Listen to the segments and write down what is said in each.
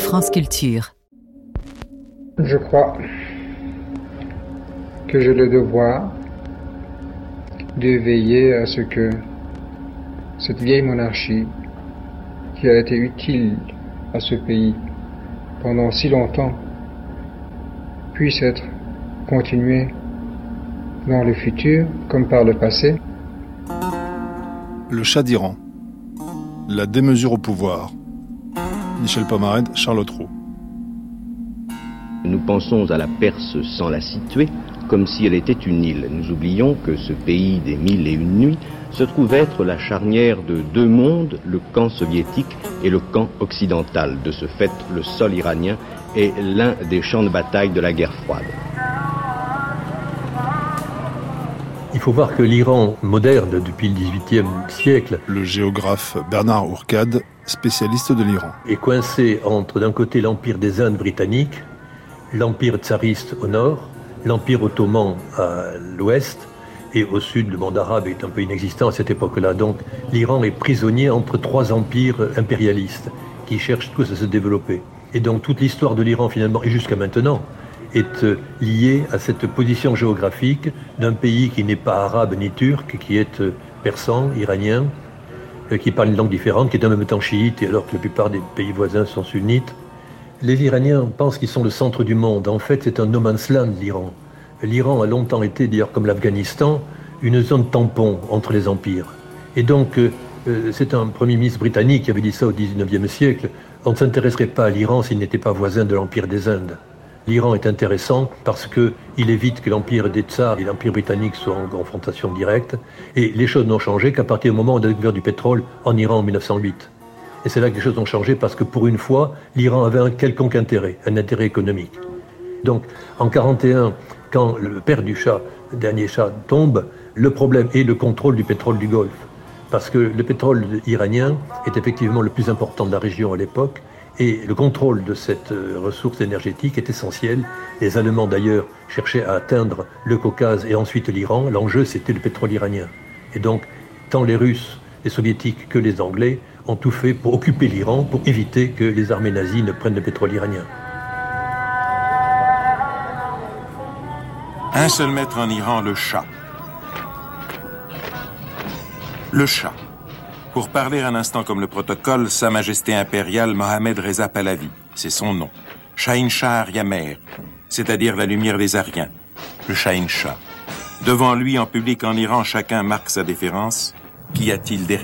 France Culture. Je crois que j'ai le devoir de veiller à ce que cette vieille monarchie, qui a été utile à ce pays pendant si longtemps, puisse être continuée dans le futur comme par le passé. Le Shah d'Iran. La démesure au pouvoir. Michel Pomarède, Charlotte Roux. Nous pensons à la Perse sans la situer, comme si elle était une île. Nous oublions que ce pays des 1001 nuits se trouve être la charnière de deux mondes, le camp soviétique et le camp occidental. De ce fait, le sol iranien est l'un des champs de bataille de la guerre froide. Il faut voir que l'Iran moderne, depuis le XVIIIe siècle... Le géographe Bernard Ourcade, spécialiste de l'Iran. ...est coincé entre, d'un côté, l'Empire des Indes britanniques, l'Empire tsariste au nord, l'Empire ottoman à l'ouest, et au sud, le monde arabe est un peu inexistant à cette époque-là. Donc, l'Iran est prisonnier entre trois empires impérialistes qui cherchent tous à se développer. Et donc, toute l'histoire de l'Iran, finalement, et jusqu'à maintenant, est liée à cette position géographique d'un pays qui n'est pas arabe ni turc, qui est persan, iranien, qui parle une langue différente, qui est en même temps chiite, alors que la plupart des pays voisins sont sunnites. Les Iraniens pensent qu'ils sont le centre du monde. En fait, c'est un no man's land, l'Iran. L'Iran a longtemps été, d'ailleurs comme l'Afghanistan, une zone tampon entre les empires. Et donc, c'est un premier ministre britannique qui avait dit ça au XIXe siècle. On ne s'intéresserait pas à l'Iran s'il n'était pas voisin de l'Empire des Indes. L'Iran est intéressant parce qu'il évite que l'Empire des Tsars et l'Empire britannique soient en confrontation directe. Et les choses n'ont changé qu'à partir du moment où on a découvert du pétrole en Iran en 1908. Et c'est là que les choses ont changé parce que pour une fois, l'Iran avait un quelconque intérêt, un intérêt économique. Donc, en 1941, quand le père du Shah, le dernier Shah, tombe, le problème est le contrôle du pétrole du Golfe. Parce que le pétrole iranien est effectivement le plus important de la région à l'époque. Et le contrôle de cette ressource énergétique est essentiel. Les Allemands, d'ailleurs, cherchaient à atteindre le Caucase et ensuite l'Iran. L'enjeu, c'était le pétrole iranien. Et donc, tant les Russes, les Soviétiques que les Anglais ont tout fait pour occuper l'Iran, pour éviter que les armées nazies ne prennent le pétrole iranien. Un seul maître en Iran, le Shah. Le Shah. Pour parler un instant comme le protocole, Sa Majesté impériale Mohammad Reza Pahlavi, c'est son nom. Shahin Shah Aryamer, c'est-à-dire la lumière des Ariens, le Shahin Shah. Devant lui, en public en Iran, chacun marque sa déférence. Qu'y a-t-il derrière ?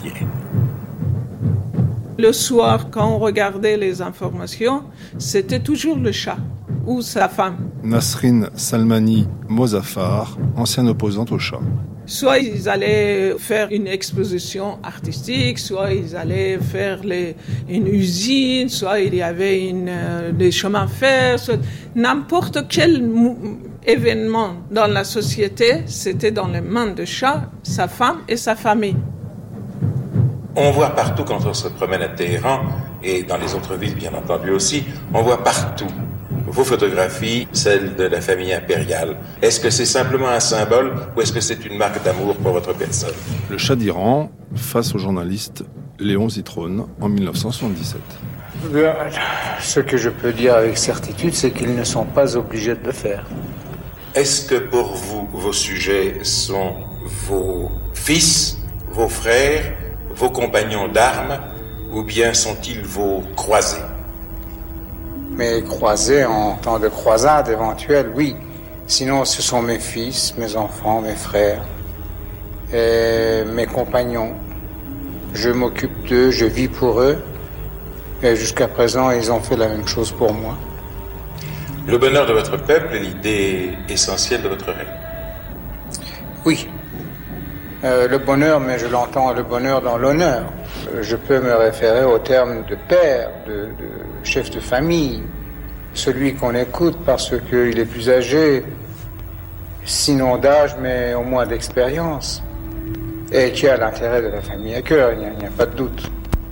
Le soir, quand on regardait les informations, c'était toujours le Shah ou sa femme. Nasrin Salmani Mozaffar, ancienne opposante au Shah. Soit ils allaient faire une exposition artistique, soit ils allaient faire une usine, soit il y avait des chemins de fer, soit n'importe quel événement dans la société, c'était dans les mains de Shah, sa femme et sa famille. On voit partout quand on se promène à Téhéran, et dans les autres villes bien entendu aussi, on voit partout vos photographies, celles de la famille impériale. Est-ce que c'est simplement un symbole ou est-ce que c'est une marque d'amour pour votre personne ? Le Shah d'Iran face au journaliste Léon Zitrone en 1977. Ce que je peux dire avec certitude, c'est qu'ils ne sont pas obligés de le faire. Est-ce que pour vous, vos sujets sont vos fils, vos frères, vos compagnons d'armes, ou bien sont-ils vos croisés ? Mais croisés en temps de croisade éventuelle, oui. Sinon, ce sont mes fils, mes enfants, mes frères, et mes compagnons. Je m'occupe d'eux, je vis pour eux, et jusqu'à présent, ils ont fait la même chose pour moi. Le bonheur de votre peuple est l'idée essentielle de votre règne. Oui. Le bonheur, mais je l'entends, le bonheur dans l'honneur. Je peux me référer au terme de père, de chef de famille, celui qu'on écoute parce qu'il est plus âgé, sinon d'âge, mais au moins d'expérience, et qui a l'intérêt de la famille à cœur, il n'y a pas de doute.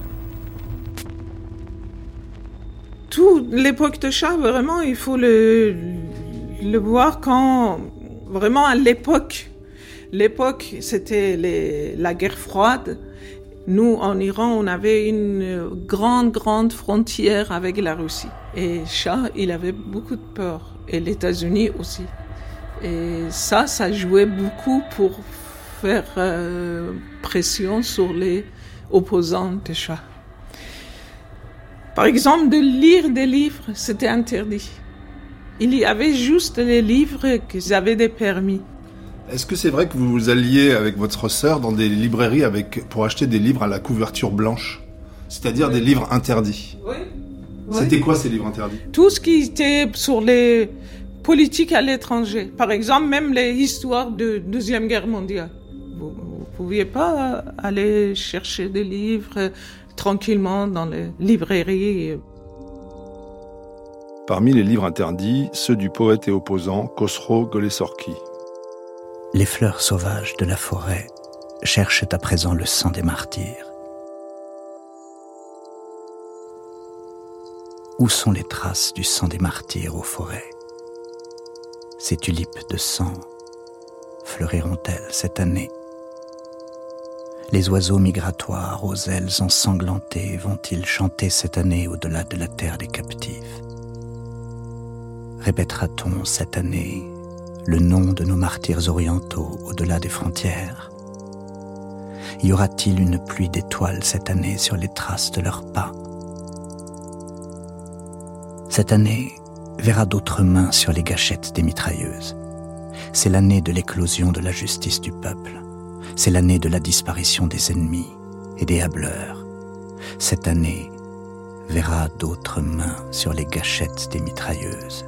Toute l'époque de Shah, vraiment, il faut le voir quand, vraiment à l'époque. L'époque, c'était la guerre froide. Nous, en Iran, on avait une grande frontière avec la Russie. Et Shah, il avait beaucoup de peur. Et les États-Unis aussi. Et ça jouait beaucoup pour faire pression sur les opposants de Shah. Par exemple, de lire des livres, c'était interdit. Il y avait juste les livres qui avaient des permis. Est-ce que c'est vrai que vous vous alliez avec votre sœur dans des librairies pour acheter des livres à la couverture blanche, c'est-à-dire des livres interdits? Oui. C'était quoi ces livres interdits? Tout ce qui était sur les politiques à l'étranger. Par exemple, même les histoires de Deuxième Guerre mondiale. Vous ne pouviez pas aller chercher des livres tranquillement dans les librairies. Parmi les livres interdits, ceux du poète et opposant Khosrow Golesorki. Les fleurs sauvages de la forêt cherchent à présent le sang des martyrs. Où sont les traces du sang des martyrs aux forêts? Ces tulipes de sang fleuriront-elles cette année? Les oiseaux migratoires aux ailes ensanglantées vont-ils chanter cette année au-delà de la terre des captifs? Répétera-t-on cette année le nom de nos martyrs orientaux au-delà des frontières? Y aura-t-il une pluie d'étoiles cette année sur les traces de leurs pas? Cette année verra d'autres mains sur les gâchettes des mitrailleuses. C'est l'année de l'éclosion de la justice du peuple. C'est l'année de la disparition des ennemis et des hâbleurs. Cette année verra d'autres mains sur les gâchettes des mitrailleuses.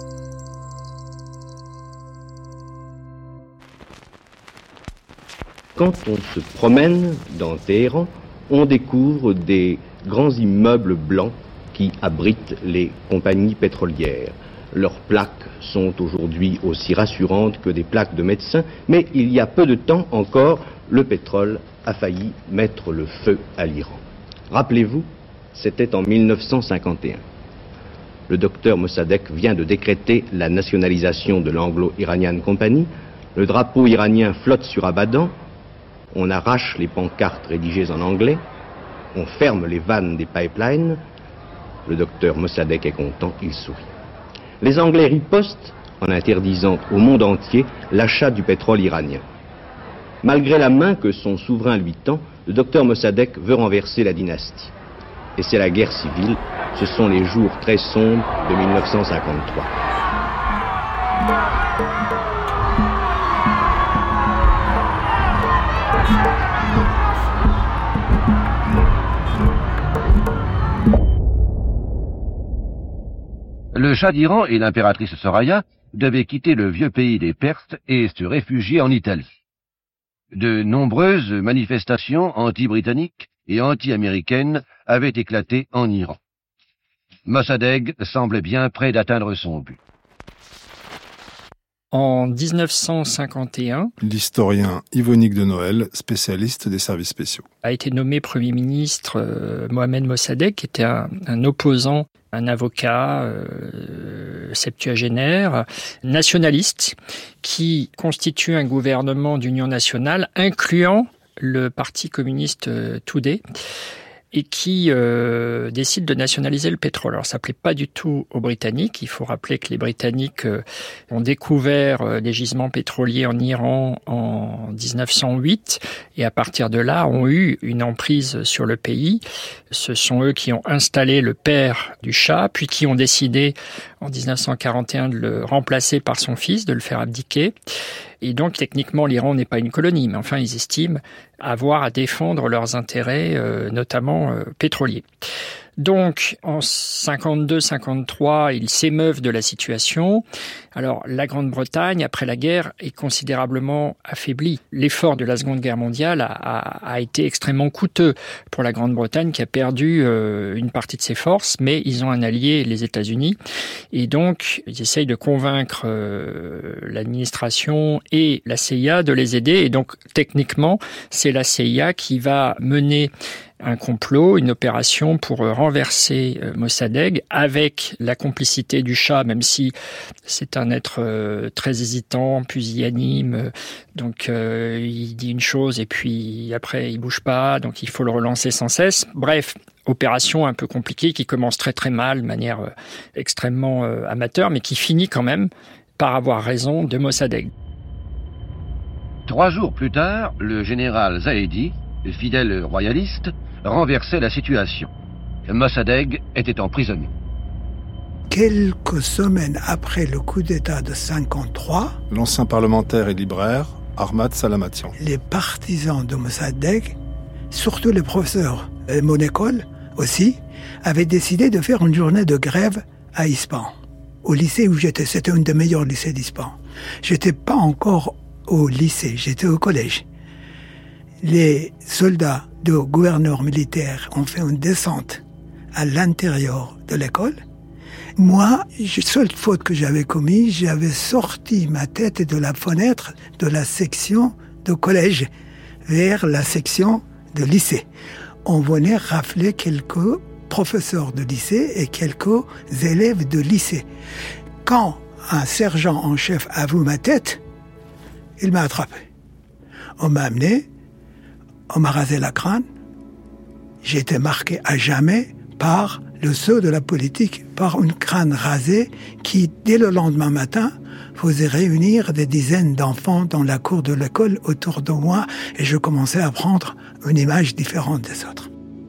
Quand on se promène dans Téhéran, on découvre des grands immeubles blancs qui abritent les compagnies pétrolières. Leurs plaques sont aujourd'hui aussi rassurantes que des plaques de médecins, mais il y a peu de temps encore, le pétrole a failli mettre le feu à l'Iran. Rappelez-vous, c'était en 1951. Le docteur Mossadegh vient de décréter la nationalisation de l'Anglo-Iranian Company. Le drapeau iranien flotte sur Abadan. On arrache les pancartes rédigées en anglais. On ferme les vannes des pipelines. Le docteur Mossadegh est content, il sourit. Les Anglais ripostent en interdisant au monde entier l'achat du pétrole iranien. Malgré la main que son souverain lui tend, le docteur Mossadegh veut renverser la dynastie. Et c'est la guerre civile, ce sont les jours très sombres de 1953. Le Shah d'Iran et l'impératrice Soraya devaient quitter le vieux pays des Perses et se réfugier en Italie. De nombreuses manifestations anti-britanniques et anti-américaines avaient éclaté en Iran. Mossadegh semblait bien près d'atteindre son but. En 1951, l'historien Yvonique de Noël, spécialiste des services spéciaux, a été nommé Premier ministre Mohamed Mossadegh, qui était un opposant, un avocat septuagénaire, nationaliste, qui constitue un gouvernement d'union nationale, incluant le parti communiste Tudeh, et qui décide de nationaliser le pétrole. Alors ça plaît pas du tout aux Britanniques. Il faut rappeler que les Britanniques ont découvert des gisements pétroliers en Iran en 1908 et à partir de là ont eu une emprise sur le pays. Ce sont eux qui ont installé le père du Shah, puis qui ont décidé en 1941 de le remplacer par son fils, de le faire abdiquer. Et donc, techniquement, l'Iran n'est pas une colonie, mais enfin, ils estiment avoir à défendre leurs intérêts, notamment pétroliers. Donc, en 52-53, ils s'émeuvent de la situation. Alors, la Grande-Bretagne, après la guerre, est considérablement affaiblie. L'effort de la Seconde Guerre mondiale a été extrêmement coûteux pour la Grande-Bretagne, qui a perdu une partie de ses forces, mais ils ont un allié, les États-Unis. Et donc, ils essayent de convaincre l'administration et la CIA de les aider. Et donc, techniquement, c'est la CIA qui va mener un complot, une opération pour renverser Mossadegh avec la complicité du Shah, même si c'est un être très hésitant, pusillanime, donc il dit une chose et puis après il bouge pas, donc il faut le relancer sans cesse. Bref, opération un peu compliquée qui commence très très mal, de manière extrêmement amateur, mais qui finit quand même par avoir raison de Mossadegh. 3 jours plus tard, le général Zaidi, fidèle royaliste, renversait la situation. Mossadegh était emprisonné. Quelques semaines après le coup d'État de 1953, l'ancien parlementaire et libraire Ahmad Salamatian, les partisans de Mossadegh, surtout les professeurs de mon école aussi, avaient décidé de faire une journée de grève à Ispahan. Au lycée où j'étais, c'était un des meilleurs lycées d'Ispahan. J'étais pas encore au lycée, j'étais au collège. Les soldats de gouverneur militaire ont fait une descente à l'intérieur de l'école. Moi, seule faute que j'avais commise, j'avais sorti ma tête de la fenêtre de la section de collège vers la section de lycée. On venait rafler quelques professeurs de lycée et quelques élèves de lycée. Quand un sergent en chef a vu ma tête, il m'a attrapé. On m'a amené, on m'a rasé la crâne. J'ai été marqué à jamais par le sceau de la politique, par une crâne rasée qui, dès le lendemain matin, faisait réunir des dizaines d'enfants dans la cour de l'école autour de moi et je commençais à prendre une image différente des autres.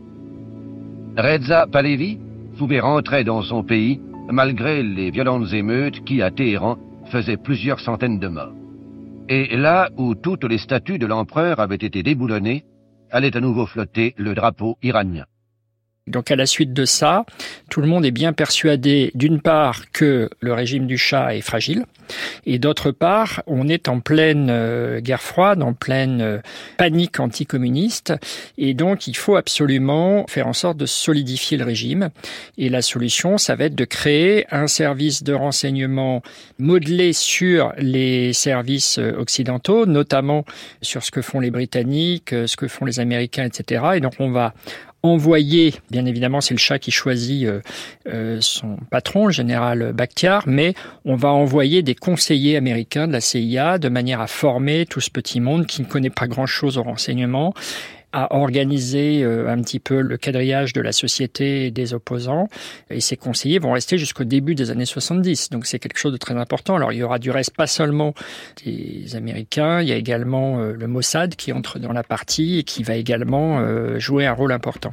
Reza Pahlavi pouvait rentrer dans son pays malgré les violentes émeutes qui, à Téhéran, faisaient plusieurs centaines de morts. Et là où toutes les statues de l'empereur avaient été déboulonnées, allait à nouveau flotter le drapeau iranien. Donc à la suite de ça, tout le monde est bien persuadé, d'une part, que le régime du Shah est fragile, et d'autre part, on est en pleine guerre froide, en pleine panique anticommuniste, et donc il faut absolument faire en sorte de solidifier le régime. Et la solution, ça va être de créer un service de renseignement modelé sur les services occidentaux, notamment sur ce que font les Britanniques, ce que font les Américains, etc. Et donc on va envoyer, bien évidemment, c'est le Shah qui choisit son patron, le général Bakhtiar, mais on va envoyer des conseillers américains de la CIA de manière à former tout ce petit monde qui ne connaît pas grand-chose au renseignement, à organiser un petit peu le quadrillage de la société et des opposants. Et ces conseillers vont rester jusqu'au début des années 70. Donc c'est quelque chose de très important. Alors il y aura du reste pas seulement des Américains, il y a également le Mossad qui entre dans la partie et qui va également jouer un rôle important.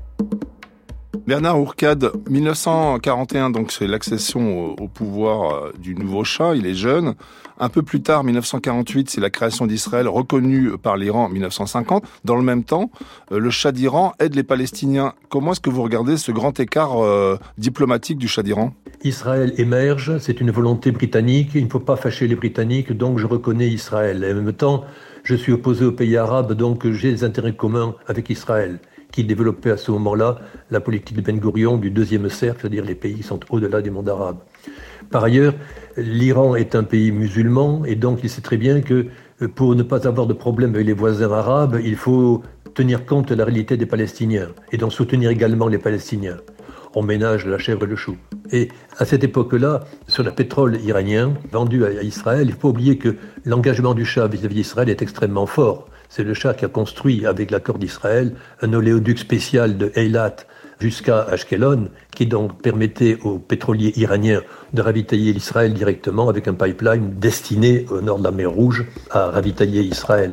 Bernard Hourcade, 1941, donc c'est l'accession au pouvoir du nouveau Shah, il est jeune. Un peu plus tard, 1948, c'est la création d'Israël reconnue par l'Iran en 1950. Dans le même temps, le Shah d'Iran aide les Palestiniens. Comment est-ce que vous regardez ce grand écart diplomatique du Shah d'Iran ? Israël émerge, c'est une volonté britannique, il ne faut pas fâcher les Britanniques, donc je reconnais Israël. Et en même temps, je suis opposé aux pays arabes, donc j'ai des intérêts communs avec Israël, qui développait à ce moment-là la politique de Ben Gourion du deuxième cercle, c'est-à-dire les pays qui sont au-delà du monde arabe. Par ailleurs, l'Iran est un pays musulman et donc il sait très bien que pour ne pas avoir de problème avec les voisins arabes, il faut tenir compte de la réalité des Palestiniens et donc soutenir également les Palestiniens. On ménage la chèvre et le chou. Et à cette époque-là, sur le pétrole iranien vendu à Israël, il ne faut pas oublier que l'engagement du Shah vis-à-vis d'Israël est extrêmement fort. C'est le Shah qui a construit, avec l'accord d'Israël, un oléoduc spécial de Eilat jusqu'à Ashkelon, qui donc permettait aux pétroliers iraniens de ravitailler l'Israël directement avec un pipeline destiné au nord de la mer Rouge à ravitailler Israël.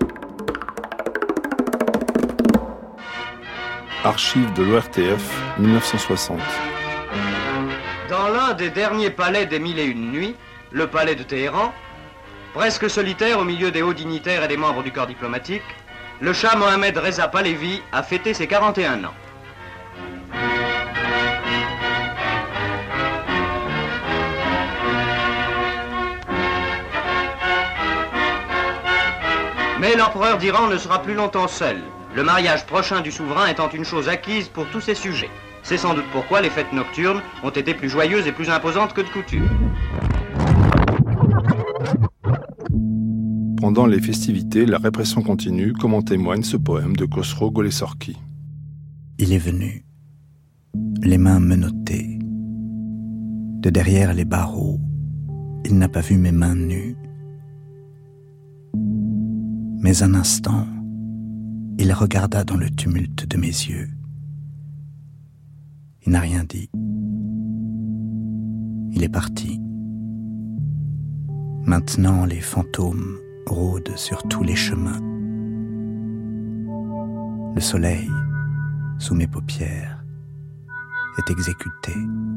Archives de l'ORTF, 1960. Dans l'un des derniers palais des Mille et Une Nuits, le palais de Téhéran, presque solitaire au milieu des hauts dignitaires et des membres du corps diplomatique, le Shah Mohammad Reza Pahlavi a fêté ses 41 ans. Mais l'empereur d'Iran ne sera plus longtemps seul, le mariage prochain du souverain étant une chose acquise pour tous ses sujets. C'est sans doute pourquoi les fêtes nocturnes ont été plus joyeuses et plus imposantes que de coutume. Pendant les festivités, la répression continue, comme en témoigne ce poème de Khosrow Golessorki. il est venu, les mains menottées. De derrière les barreaux, il n'a pas vu mes mains nues. Mais un instant, il regarda dans le tumulte de mes yeux. Il n'a rien dit. Il est parti. Maintenant, les fantômes rôdent sur tous les chemins. Le soleil, sous mes paupières, est exécuté.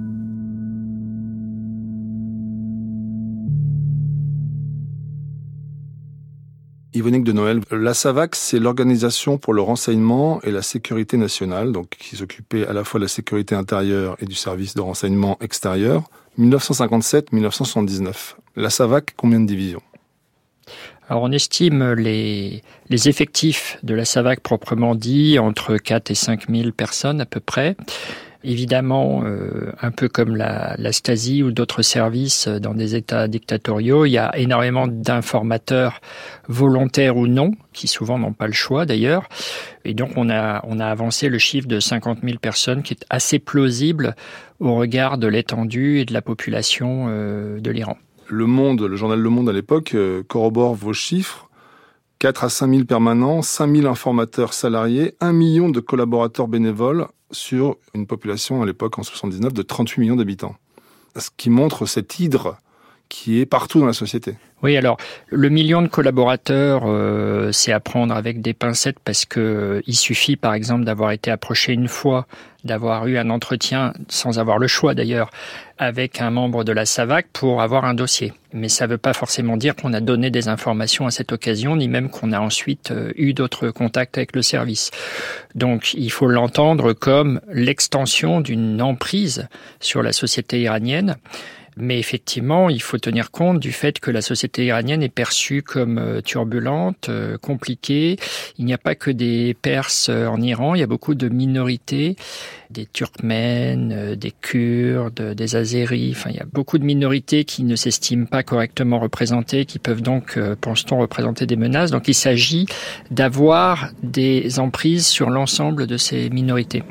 Yvonique de Noël, la SAVAK, c'est l'Organisation pour le renseignement et la sécurité nationale, donc qui s'occupait à la fois de la sécurité intérieure et du service de renseignement extérieur, 1957-1979. La SAVAK, combien de divisions ? Alors on estime les effectifs de la SAVAK proprement dit entre 4 et 5 000 personnes à peu près. Évidemment, un peu comme la Stasi ou d'autres services dans des États dictatoriaux, il y a énormément d'informateurs volontaires ou non, qui souvent n'ont pas le choix d'ailleurs. Et donc on a avancé le chiffre de 50 000 personnes qui est assez plausible au regard de l'étendue et de la population de l'Iran. Le journal Le Monde à l'époque corrobore vos chiffres. 4 à 5 000 permanents, 5 000 informateurs salariés, 1 million de collaborateurs bénévoles sur une population à l'époque en 79 de 38 millions d'habitants. Ce qui montre cette hydre qui est partout dans la société. Oui, alors le million de collaborateurs, c'est à prendre avec des pincettes parce que il suffit par exemple d'avoir été approché une fois, d'avoir eu un entretien, sans avoir le choix d'ailleurs, avec un membre de la SAVAK pour avoir un dossier. Mais ça ne veut pas forcément dire qu'on a donné des informations à cette occasion, ni même qu'on a ensuite eu d'autres contacts avec le service. Donc il faut l'entendre comme l'extension d'une emprise sur la société iranienne. Mais effectivement, il faut tenir compte du fait que la société iranienne est perçue comme turbulente, compliquée. Il n'y a pas que des Perses en Iran, il y a beaucoup de minorités, des Turkmènes, des Kurdes, des Azéris. Enfin, il y a beaucoup de minorités qui ne s'estiment pas correctement représentées, qui peuvent donc, pense-t-on, représenter des menaces. Donc il s'agit d'avoir des emprises sur l'ensemble de ces minorités.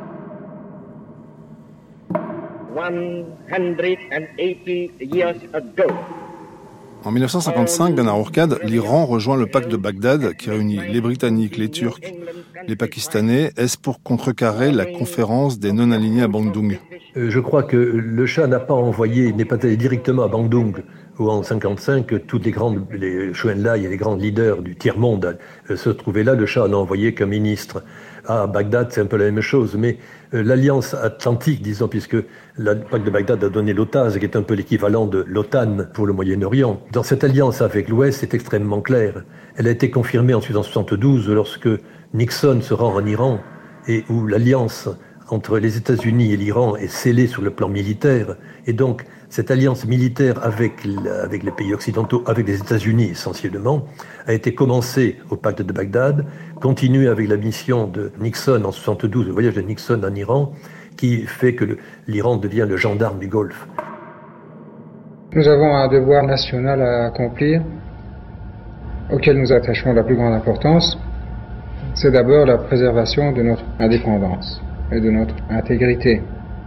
180 years ago. En 1955, Bernard Hourcade, l'Iran rejoint le pacte de Bagdad qui réunit les Britanniques, les Turcs, les Pakistanais. Est-ce pour contrecarrer la conférence des non-alignés à Bandung ? Je crois que le Shah n'est pas allé directement à Bandung, où en 1955, toutes les Chou en-lai et les grands leaders du tiers-monde se trouvaient là. Le Shah en a envoyé qu'un ministre. À Bagdad, c'est un peu la même chose, mais l'alliance atlantique, disons, puisque le pacte de Bagdad a donné l'OTAN, qui est un peu l'équivalent de l'OTAN pour le Moyen-Orient. Dans cette alliance avec l'Ouest, c'est extrêmement clair. Elle a été confirmée ensuite en 1972, lorsque Nixon se rend en Iran, et où l'alliance entre les États-Unis et l'Iran est scellée sur le plan militaire. Et donc, cette alliance militaire avec les pays occidentaux, avec les États-Unis essentiellement, a été commencée au pacte de Bagdad, continuée avec la mission de Nixon en 1972, le voyage de Nixon en Iran, qui fait que l'Iran devient le gendarme du Golfe. Nous avons un devoir national à accomplir, auquel nous attachons la plus grande importance. C'est d'abord la préservation de notre indépendance et de notre intégrité.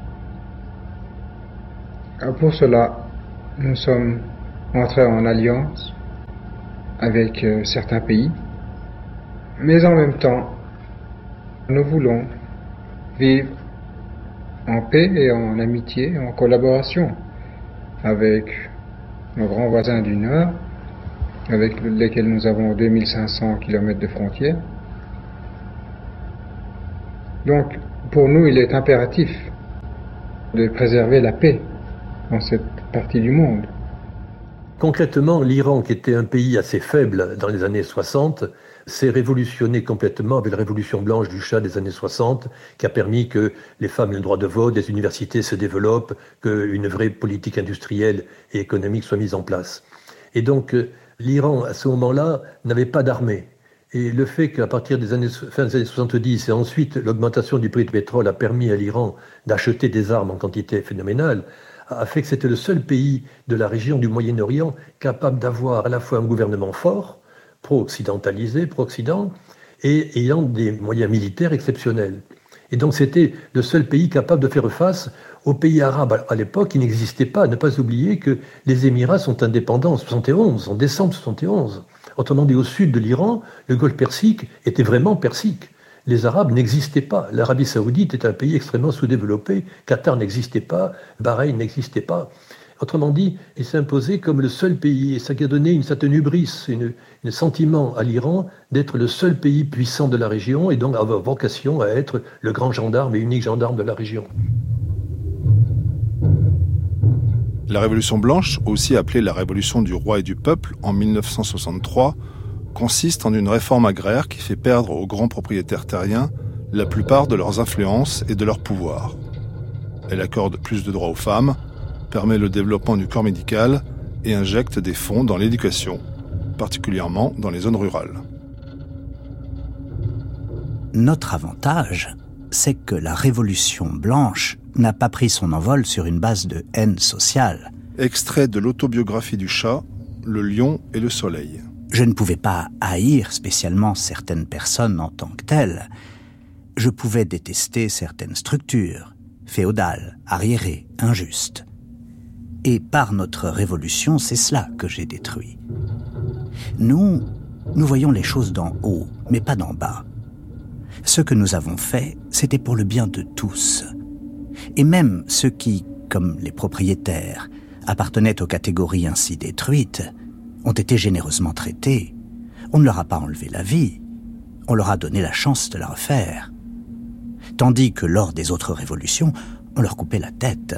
Pour cela, nous sommes entrés en alliance avec certains pays, mais en même temps, nous voulons vivre en paix et en amitié, en collaboration avec nos grands voisins du Nord, avec lesquels nous avons 2500 km de frontières. Donc, pour nous, il est impératif de préserver la paix dans cette partie du monde. Concrètement, l'Iran, qui était un pays assez faible dans les années 60, s'est révolutionné complètement avec la révolution blanche du Shah des années 60, qui a permis que les femmes aient le droit de vote, des universités se développent, qu'une vraie politique industrielle et économique soit mise en place. Et donc, l'Iran, à ce moment-là, n'avait pas d'armée. Et le fait qu'à partir des fin des années 70 et ensuite l'augmentation du prix du pétrole a permis à l'Iran d'acheter des armes en quantité phénoménale, a fait que c'était le seul pays de la région du Moyen-Orient capable d'avoir à la fois un gouvernement fort, pro-occidentalisé, pro-occident, et ayant des moyens militaires exceptionnels. Et donc c'était le seul pays capable de faire face aux pays arabes à l'époque qui n'existaient pas. Ne pas oublier que les Émirats sont indépendants en 71, en décembre 71. Autrement dit, au sud de l'Iran, le Golfe Persique était vraiment persique. Les Arabes n'existaient pas. L'Arabie Saoudite est un pays extrêmement sous-développé. Qatar n'existait pas. Bahreïn n'existait pas. Autrement dit, il s'est imposé comme le seul pays, et ça qui a donné une certaine hubris, un sentiment à l'Iran d'être le seul pays puissant de la région et donc avoir vocation à être le grand gendarme et unique gendarme de la région. La Révolution blanche, aussi appelée la Révolution du roi et du peuple, en 1963, consiste en une réforme agraire qui fait perdre aux grands propriétaires terriens la plupart de leurs influences et de leur pouvoir. Elle accorde plus de droits aux femmes, permet le développement du corps médical et injecte des fonds dans l'éducation, particulièrement dans les zones rurales. Notre avantage, c'est que la Révolution blanche n'a pas pris son envol sur une base de haine sociale. Extrait de l'autobiographie du Shah, Le lion et le soleil. Je ne pouvais pas haïr spécialement certaines personnes en tant que telles. Je pouvais détester certaines structures, féodales, arriérées, injustes. Et par notre révolution, c'est cela que j'ai détruit. Nous voyons les choses d'en haut, mais pas d'en bas. Ce que nous avons fait, c'était pour le bien de tous. Et même ceux qui, comme les propriétaires, appartenaient aux catégories ainsi détruites, ont été généreusement traités. On ne leur a pas enlevé la vie, on leur a donné la chance de la refaire. Tandis que lors des autres révolutions, on leur coupait la tête.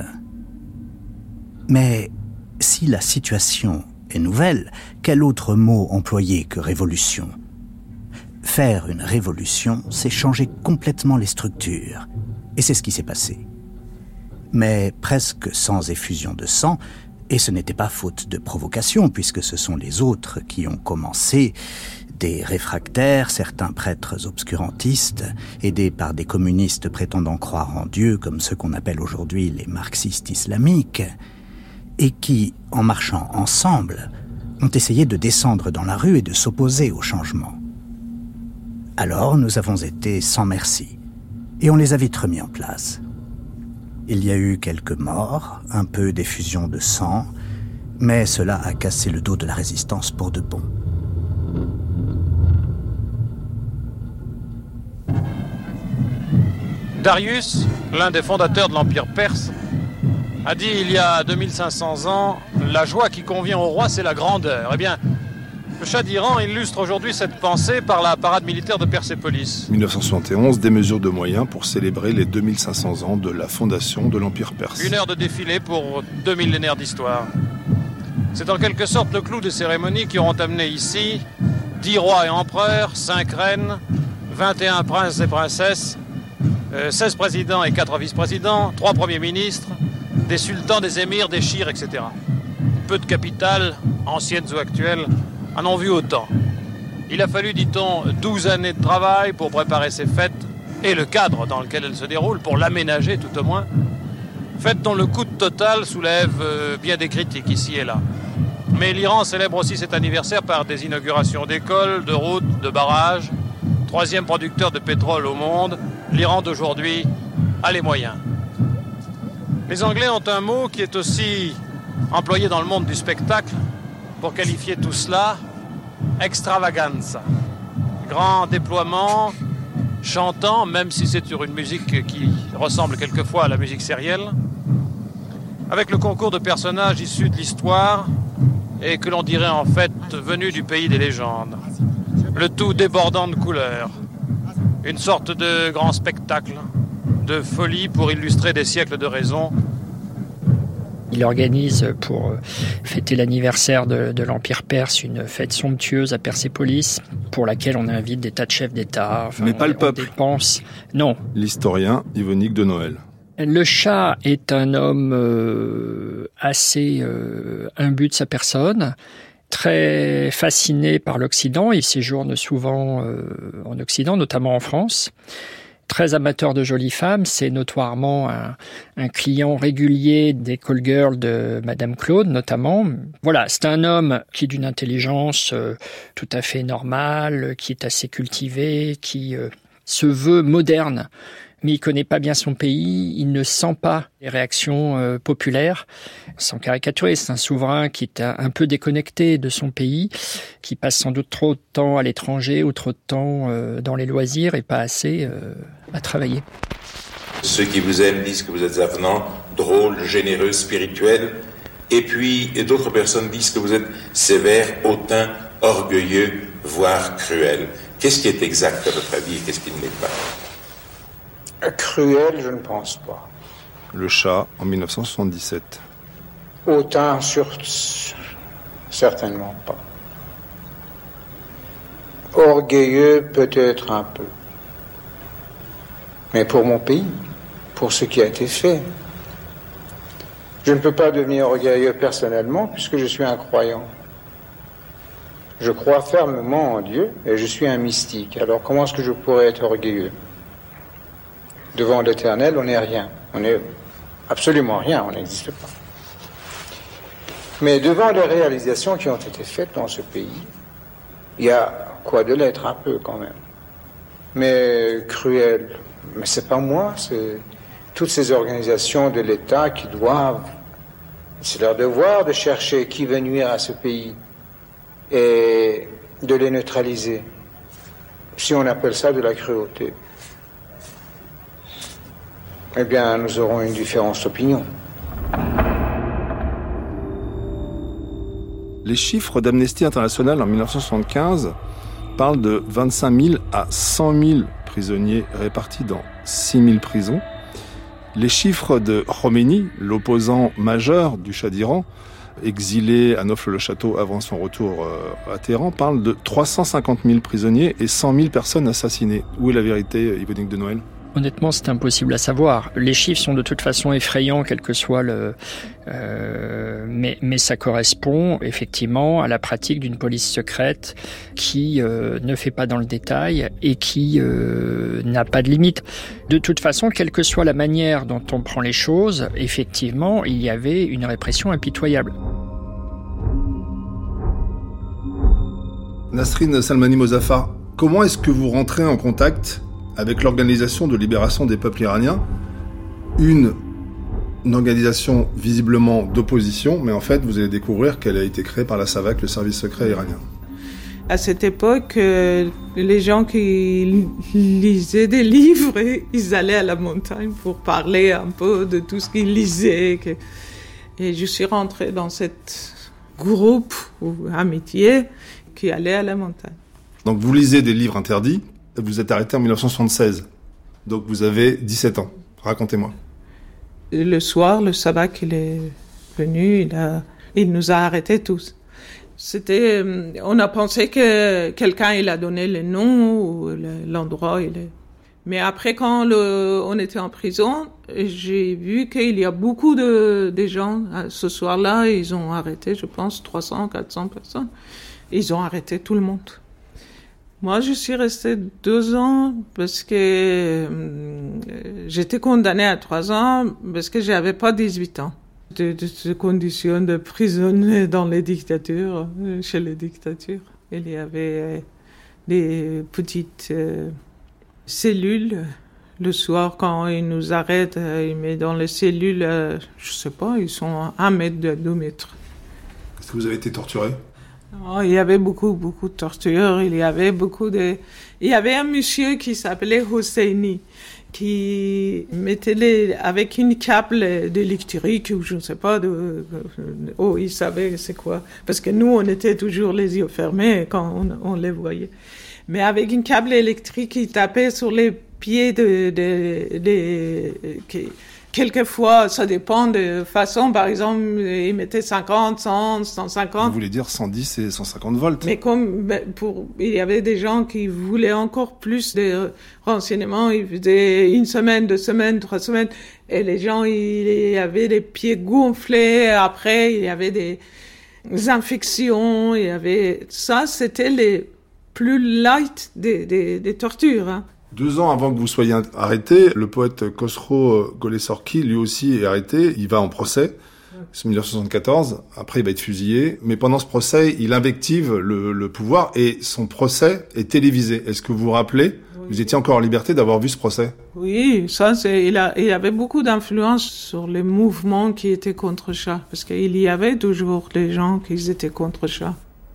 Mais si la situation est nouvelle, quel autre mot employer que révolution ? Faire une révolution, c'est changer complètement les structures. Et c'est ce qui s'est passé. Mais presque sans effusion de sang, et ce n'était pas faute de provocation, puisque ce sont les autres qui ont commencé, des réfractaires, certains prêtres obscurantistes, aidés par des communistes prétendant croire en Dieu, comme ceux qu'on appelle aujourd'hui les marxistes islamiques, et qui, en marchant ensemble, ont essayé de descendre dans la rue et de s'opposer au changement. Alors nous avons été sans merci, et on les a vite remis en place. Il y a eu quelques morts, un peu d'effusion de sang, mais cela a cassé le dos de la résistance pour de bon. Darius, l'un des fondateurs de l'Empire perse, a dit il y a 2500 ans, la joie qui convient au roi, c'est la grandeur. Eh bien, le Shah d'Iran illustre aujourd'hui cette pensée par la parade militaire de Persépolis. 1971, des mesures de moyens pour célébrer les 2500 ans de la fondation de l'Empire perse. 1 heure de défilé pour 2 millénaires d'histoire. C'est en quelque sorte le clou des cérémonies qui auront amené ici 10 rois et empereurs, 5 reines, 21 princes et princesses, 16 présidents et 4 vice-présidents, 3 premiers ministres, des sultans, des émirs, des chirs, etc. Peu de capitales, anciennes ou actuelles, en ont vu autant. Il a fallu, dit-on, 12 années de travail pour préparer ces fêtes et le cadre dans lequel elles se déroulent, pour l'aménager tout au moins. Fêtes dont le coût total soulève bien des critiques ici et là. Mais l'Iran célèbre aussi cet anniversaire par des inaugurations d'écoles, de routes, de barrages. 3e producteur de pétrole au monde, l'Iran d'aujourd'hui a les moyens. Les Anglais ont un mot qui est aussi employé dans le monde du spectacle pour qualifier tout cela, extravaganza. Grand déploiement, chantant, même si c'est sur une musique qui ressemble quelquefois à la musique sérielle, avec le concours de personnages issus de l'histoire et que l'on dirait en fait venus du pays des légendes. Le tout débordant de couleurs. Une sorte de grand spectacle, de folie pour illustrer des siècles de raison. Il organise pour fêter l'anniversaire de l'Empire perse une fête somptueuse à Persépolis pour laquelle on invite des tas de chefs d'État. Mais pas le peuple. Dépense. Non. L'historien Yvonique de Noël. Le Shah est un homme assez imbu de sa personne, très fasciné par l'Occident. Il séjourne souvent en Occident, notamment en France. Très amateur de jolies femmes, c'est notoirement un client régulier des call girls de Madame Claude, notamment. Voilà, c'est un homme qui est d'une intelligence tout à fait normale, qui est assez cultivé, qui se veut moderne mais il connaît pas bien son pays, il ne sent pas les réactions populaires. Sans caricaturer, c'est un souverain qui est un peu déconnecté de son pays, qui passe sans doute trop de temps à l'étranger ou trop de temps dans les loisirs et pas assez à travailler. Ceux qui vous aiment disent que vous êtes avenant, drôle, généreux, spirituel. Et puis d'autres personnes disent que vous êtes sévère, hautain, orgueilleux, voire cruel. Qu'est-ce qui est exact à votre avis et qu'est-ce qui ne l'est pas? Cruel, je ne pense pas. Le Shah, en 1977. Hautain, certainement pas. Orgueilleux, peut-être un peu. Mais pour mon pays, pour ce qui a été fait. Je ne peux pas devenir orgueilleux personnellement puisque je suis un croyant. Je crois fermement en Dieu et je suis un mystique. Alors comment est-ce que je pourrais être orgueilleux? Devant l'Éternel, on n'est rien. On n'est absolument rien, on n'existe pas. Mais devant les réalisations qui ont été faites dans ce pays, il y a quoi de l'être un peu quand même. Mais cruel, mais c'est pas moi, c'est toutes ces organisations de l'État qui doivent, c'est leur devoir de chercher qui veut nuire à ce pays et de les neutraliser. Si on appelle ça de la cruauté, eh bien nous aurons une différence d'opinion. Les chiffres d'Amnesty International en 1975 parlent de 25 000 à 100 000 prisonniers répartis dans 6 000 prisons. Les chiffres de Khomeini, l'opposant majeur du Shah d'Iran, exilé à Neauphle-le-Château avant son retour à Téhéran, parlent de 350 000 prisonniers et 100 000 personnes assassinées. Où est la vérité, Yvonne de Noël ? Honnêtement, c'est impossible à savoir. Les chiffres sont de toute façon effrayants, quel que soit mais ça correspond effectivement à la pratique d'une police secrète qui ne fait pas dans le détail et qui n'a pas de limite. De toute façon, quelle que soit la manière dont on prend les choses, effectivement, il y avait une répression impitoyable. Nasrin Salmani Mozaffar, comment est-ce que vous rentrez en contact avec l'Organisation de libération des peuples iraniens, une organisation visiblement d'opposition, mais en fait, vous allez découvrir qu'elle a été créée par la SAVAK, le service secret iranien. À cette époque, les gens qui lisaient des livres, ils allaient à la montagne pour parler un peu de tout ce qu'ils lisaient. Et je suis rentrée dans cet groupe ou amitié qui allait à la montagne. Donc vous lisez des livres interdits. Vous êtes arrêté en 1976, donc vous avez 17 ans. Racontez-moi. Le soir, le SAVAK, il est venu, il nous a arrêtés tous. On a pensé que quelqu'un, il a donné le nom ou l'endroit. Mais après, quand on était en prison, j'ai vu qu'il y a beaucoup de gens. Ce soir-là, ils ont arrêté, je pense, 300, 400 personnes. Ils ont arrêté tout le monde. Moi, je suis restée 2 ans parce que j'étais condamnée à 3 ans parce que j'avais pas 18 ans. De conditions de prisonnier dans les dictatures, chez les dictatures. Il y avait des petites cellules. Le soir, quand ils nous arrêtent, ils mettent dans les cellules, je sais pas, ils sont à 1 mètre, 2 mètres. Est-ce que vous avez été torturé ? Oh, il y avait beaucoup de torture. Il y avait un monsieur qui s'appelait Hosseini, qui mettait avec une câble d'électrique, ou je ne sais pas, il savait c'est quoi. Parce que nous, on était toujours les yeux fermés quand on les voyait. Mais avec une câble électrique, il tapait sur les pieds quelquefois, ça dépend de façon. Par exemple, ils mettaient 50, 100, 150. Vous voulez dire 110 et 150 volts. Mais il y avait des gens qui voulaient encore plus de renseignements. Ils faisaient 1 semaine, 2 semaines, 3 semaines. Et les gens, il avaient les pieds gonflés. Après, il y avait des infections. Ça, c'était les plus light des tortures, hein. 2 ans avant que vous soyez arrêté, le poète Khosrow Golessorki, lui aussi, est arrêté. Il va en procès. C'est 1974. Après, il va être fusillé. Mais pendant ce procès, il invective le pouvoir et son procès est télévisé. Est-ce que vous vous rappelez? Vous étiez encore en liberté d'avoir vu ce procès? Oui, il avait beaucoup d'influence sur les mouvements qui étaient contre Shah, parce qu'il y avait toujours des gens qui étaient contre Shah.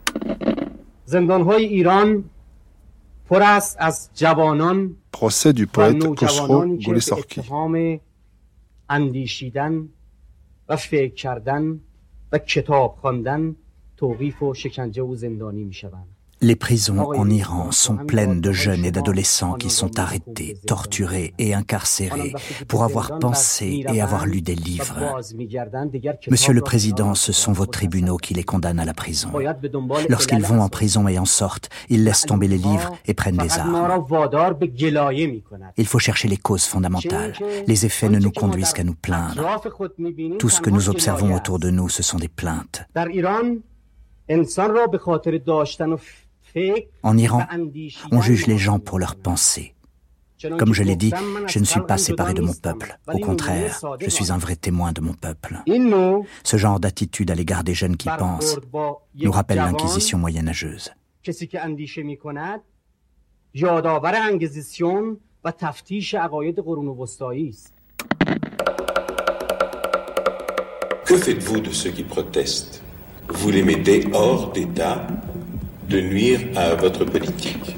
Procès du poète Khosro Golesorki. Les prisons en Iran sont pleines de jeunes et d'adolescents qui sont arrêtés, torturés et incarcérés pour avoir pensé et avoir lu des livres. Monsieur le Président, ce sont vos tribunaux qui les condamnent à la prison. Lorsqu'ils vont en prison et en sortent, ils laissent tomber les livres et prennent des armes. Il faut chercher les causes fondamentales. Les effets ne nous conduisent qu'à nous plaindre. Tout ce que nous observons autour de nous, ce sont des plaintes. En Iran, on juge les gens pour leurs pensées. Comme je l'ai dit, je ne suis pas séparé de mon peuple. Au contraire, je suis un vrai témoin de mon peuple. Ce genre d'attitude à l'égard des jeunes qui pensent nous rappelle l'Inquisition moyenâgeuse. Que faites-vous de ceux qui protestent? Vous les mettez hors d'état de nuire à votre politique?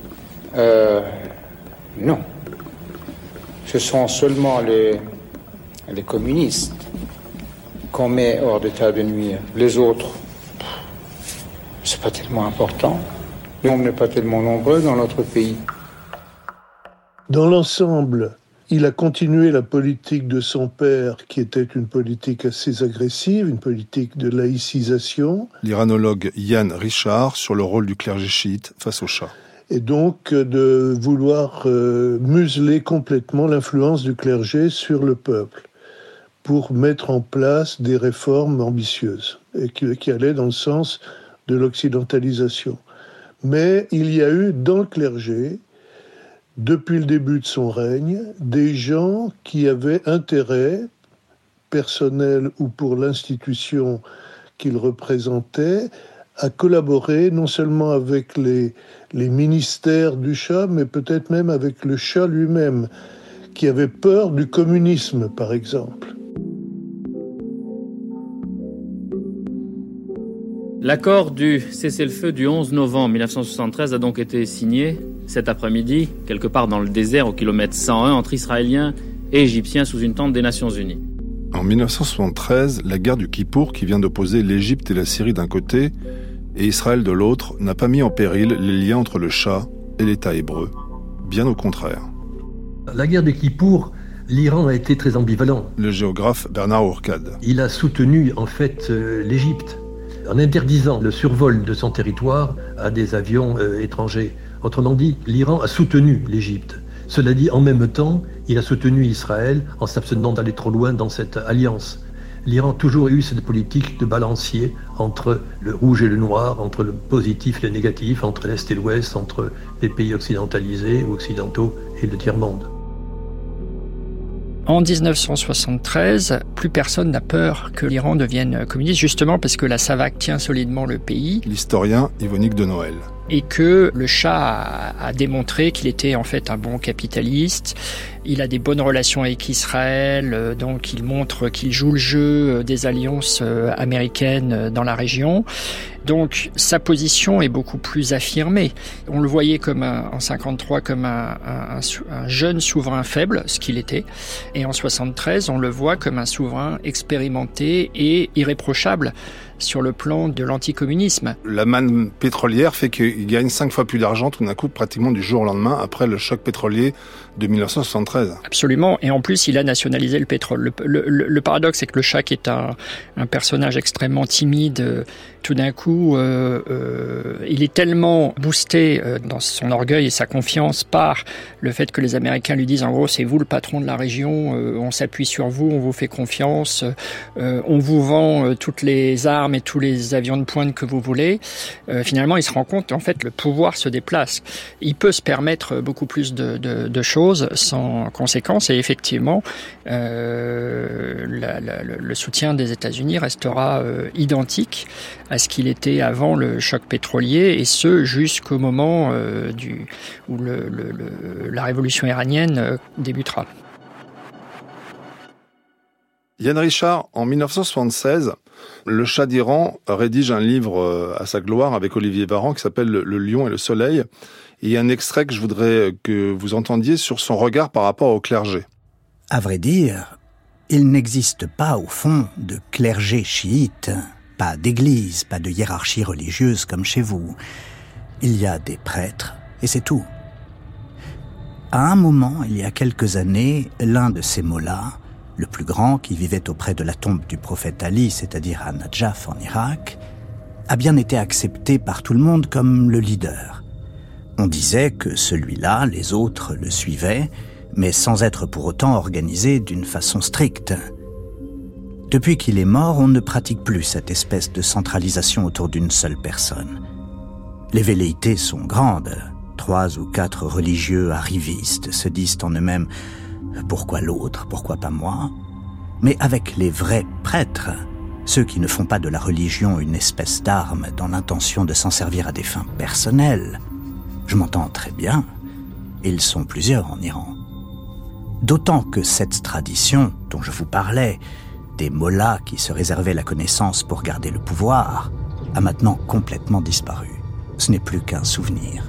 Non. Ce sont seulement les communistes qu'on met hors d'état de nuire. Les autres, c'est pas tellement important. Le nombre n'est pas tellement nombreux dans notre pays. Dans l'ensemble, il a continué la politique de son père, qui était une politique assez agressive, une politique de laïcisation. L'iranologue Yann Richard sur le rôle du clergé chiite face au Shah. Et donc de vouloir museler complètement l'influence du clergé sur le peuple pour mettre en place des réformes ambitieuses et qui allaient dans le sens de l'occidentalisation. Mais il y a eu dans le clergé, depuis le début de son règne, des gens qui avaient intérêt personnel ou pour l'institution qu'il représentait à collaborer non seulement avec les ministères du Shah, mais peut-être même avec le Shah lui-même, qui avait peur du communisme, par exemple. L'accord du cessez-le-feu du 11 novembre 1973 a donc été signé cet après-midi, quelque part dans le désert, au kilomètre 101, entre Israéliens et Égyptiens sous une tente des Nations Unies. En 1973, la guerre du Kippour, qui vient d'opposer l'Égypte et la Syrie d'un côté et Israël de l'autre, n'a pas mis en péril les liens entre le Shah et l'État hébreu. Bien au contraire. La guerre du Kippour, l'Iran a été très ambivalent. Le géographe Bernard Hourcade. Il a soutenu en fait l'Égypte en interdisant le survol de son territoire à des avions étrangers. Autrement dit, l'Iran a soutenu l'Égypte. Cela dit, en même temps, il a soutenu Israël en s'abstenant d'aller trop loin dans cette alliance. L'Iran a toujours eu cette politique de balancier entre le rouge et le noir, entre le positif et le négatif, entre l'Est et l'Ouest, entre les pays occidentalisés ou occidentaux et le tiers-monde. En 1973, plus personne n'a peur que l'Iran devienne communiste, justement parce que la SAVAK tient solidement le pays. L'historien Yvonique de Noël. Et que le Shah a démontré qu'il était en fait un bon capitaliste. Il a des bonnes relations avec Israël, donc il montre qu'il joue le jeu des alliances américaines dans la région. Donc sa position est beaucoup plus affirmée. On le voyait comme en 53 comme un jeune souverain faible, ce qu'il était. Et en 73, on le voit comme un souverain expérimenté et irréprochable sur le plan de l'anticommunisme. La manne pétrolière fait qu'il gagne 5 fois plus d'argent tout d'un coup, pratiquement du jour au lendemain, après le choc pétrolier de 1973. Absolument, et en plus il a nationalisé le pétrole. Le paradoxe, c'est que le Shah, qui est un personnage extrêmement timide, tout d'un coup où il est tellement boosté dans son orgueil et sa confiance par le fait que les Américains lui disent en gros c'est vous le patron de la région, on s'appuie sur vous, on vous fait confiance, on vous vend toutes les armes et tous les avions de pointe que vous voulez. Finalement, il se rend compte en fait le pouvoir se déplace. Il peut se permettre beaucoup plus de choses sans conséquence et effectivement le soutien des États-Unis restera identique à ce qu'il était avant le choc pétrolier et ce jusqu'au moment où la révolution iranienne débutera. Yann Richard, en 1976, le Shah d'Iran rédige un livre à sa gloire avec Olivier Varan qui s'appelle Le Lion et le Soleil. Et il y a un extrait que je voudrais que vous entendiez sur son regard par rapport au clergé. À vrai dire, il n'existe pas au fond de clergé chiite, pas d'église, pas de hiérarchie religieuse comme chez vous. Il y a des prêtres et c'est tout. À un moment, il y a quelques années, l'un de ces mollahs, le plus grand qui vivait auprès de la tombe du prophète Ali, c'est-à-dire à Najaf en Irak, a bien été accepté par tout le monde comme le leader. On disait que celui-là, les autres le suivaient, mais sans être pour autant organisé d'une façon stricte. Depuis qu'il est mort, on ne pratique plus cette espèce de centralisation autour d'une seule personne. Les velléités sont grandes. 3 ou 4 religieux arrivistes se disent en eux-mêmes « Pourquoi l'autre? Pourquoi pas moi ?» Mais avec les vrais prêtres, ceux qui ne font pas de la religion une espèce d'arme dans l'intention de s'en servir à des fins personnelles, je m'entends très bien, ils sont plusieurs en Iran. D'autant que cette tradition dont je vous parlais, des mollahs qui se réservaient la connaissance pour garder le pouvoir, a maintenant complètement disparu. Ce n'est plus qu'un souvenir.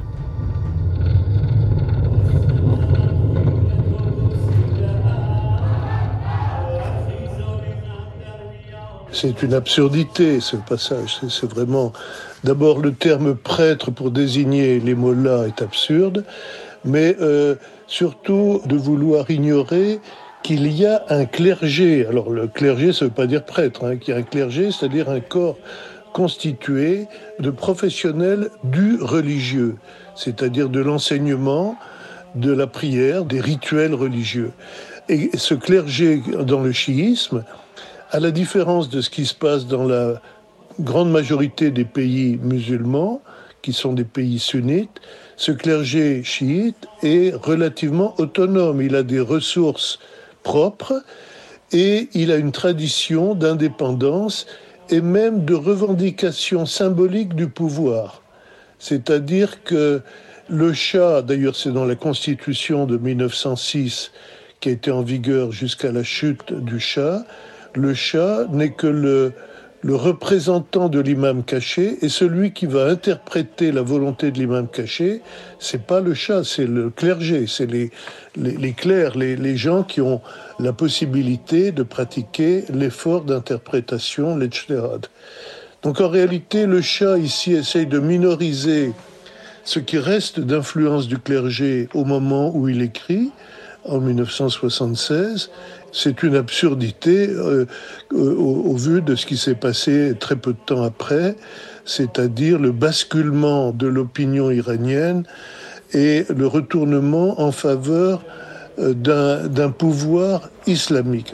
C'est une absurdité, ce passage. C'est vraiment... D'abord, le terme prêtre pour désigner les mollahs est absurde, mais surtout de vouloir ignorer qu'il y a un clergé. Alors, le clergé, ça ne veut pas dire prêtre, qu'il y a un clergé, c'est-à-dire un corps constitué de professionnels du religieux, c'est-à-dire de l'enseignement, de la prière, des rituels religieux. Et ce clergé, dans le chiisme, à la différence de ce qui se passe dans la grande majorité des pays musulmans, qui sont des pays sunnites, ce clergé chiite est relativement autonome. Il a des ressources propres et il a une tradition d'indépendance et même de revendication symbolique du pouvoir. C'est-à-dire que le Shah, d'ailleurs c'est dans la Constitution de 1906 qui a été en vigueur jusqu'à la chute du Shah, le Shah n'est que le représentant de l'imam caché et celui qui va interpréter la volonté de l'imam caché, c'est pas le Shah, c'est le clergé, c'est les clercs, les gens qui ont la possibilité de pratiquer l'effort d'interprétation, l'ijtihad. Donc en réalité, le Shah ici essaye de minoriser ce qui reste d'influence du clergé au moment où il écrit, en 1976. C'est une absurdité au vu de ce qui s'est passé très peu de temps après, c'est-à-dire le basculement de l'opinion iranienne et le retournement en faveur d'un pouvoir islamique.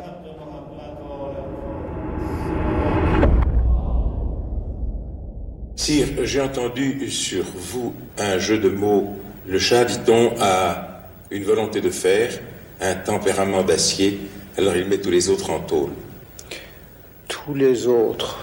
Sire, j'ai entendu sur vous un jeu de mots. Le Shah, dit-on, a une volonté de fer, un tempérament d'acier, alors il met tous les autres en tôle. Tous les autres?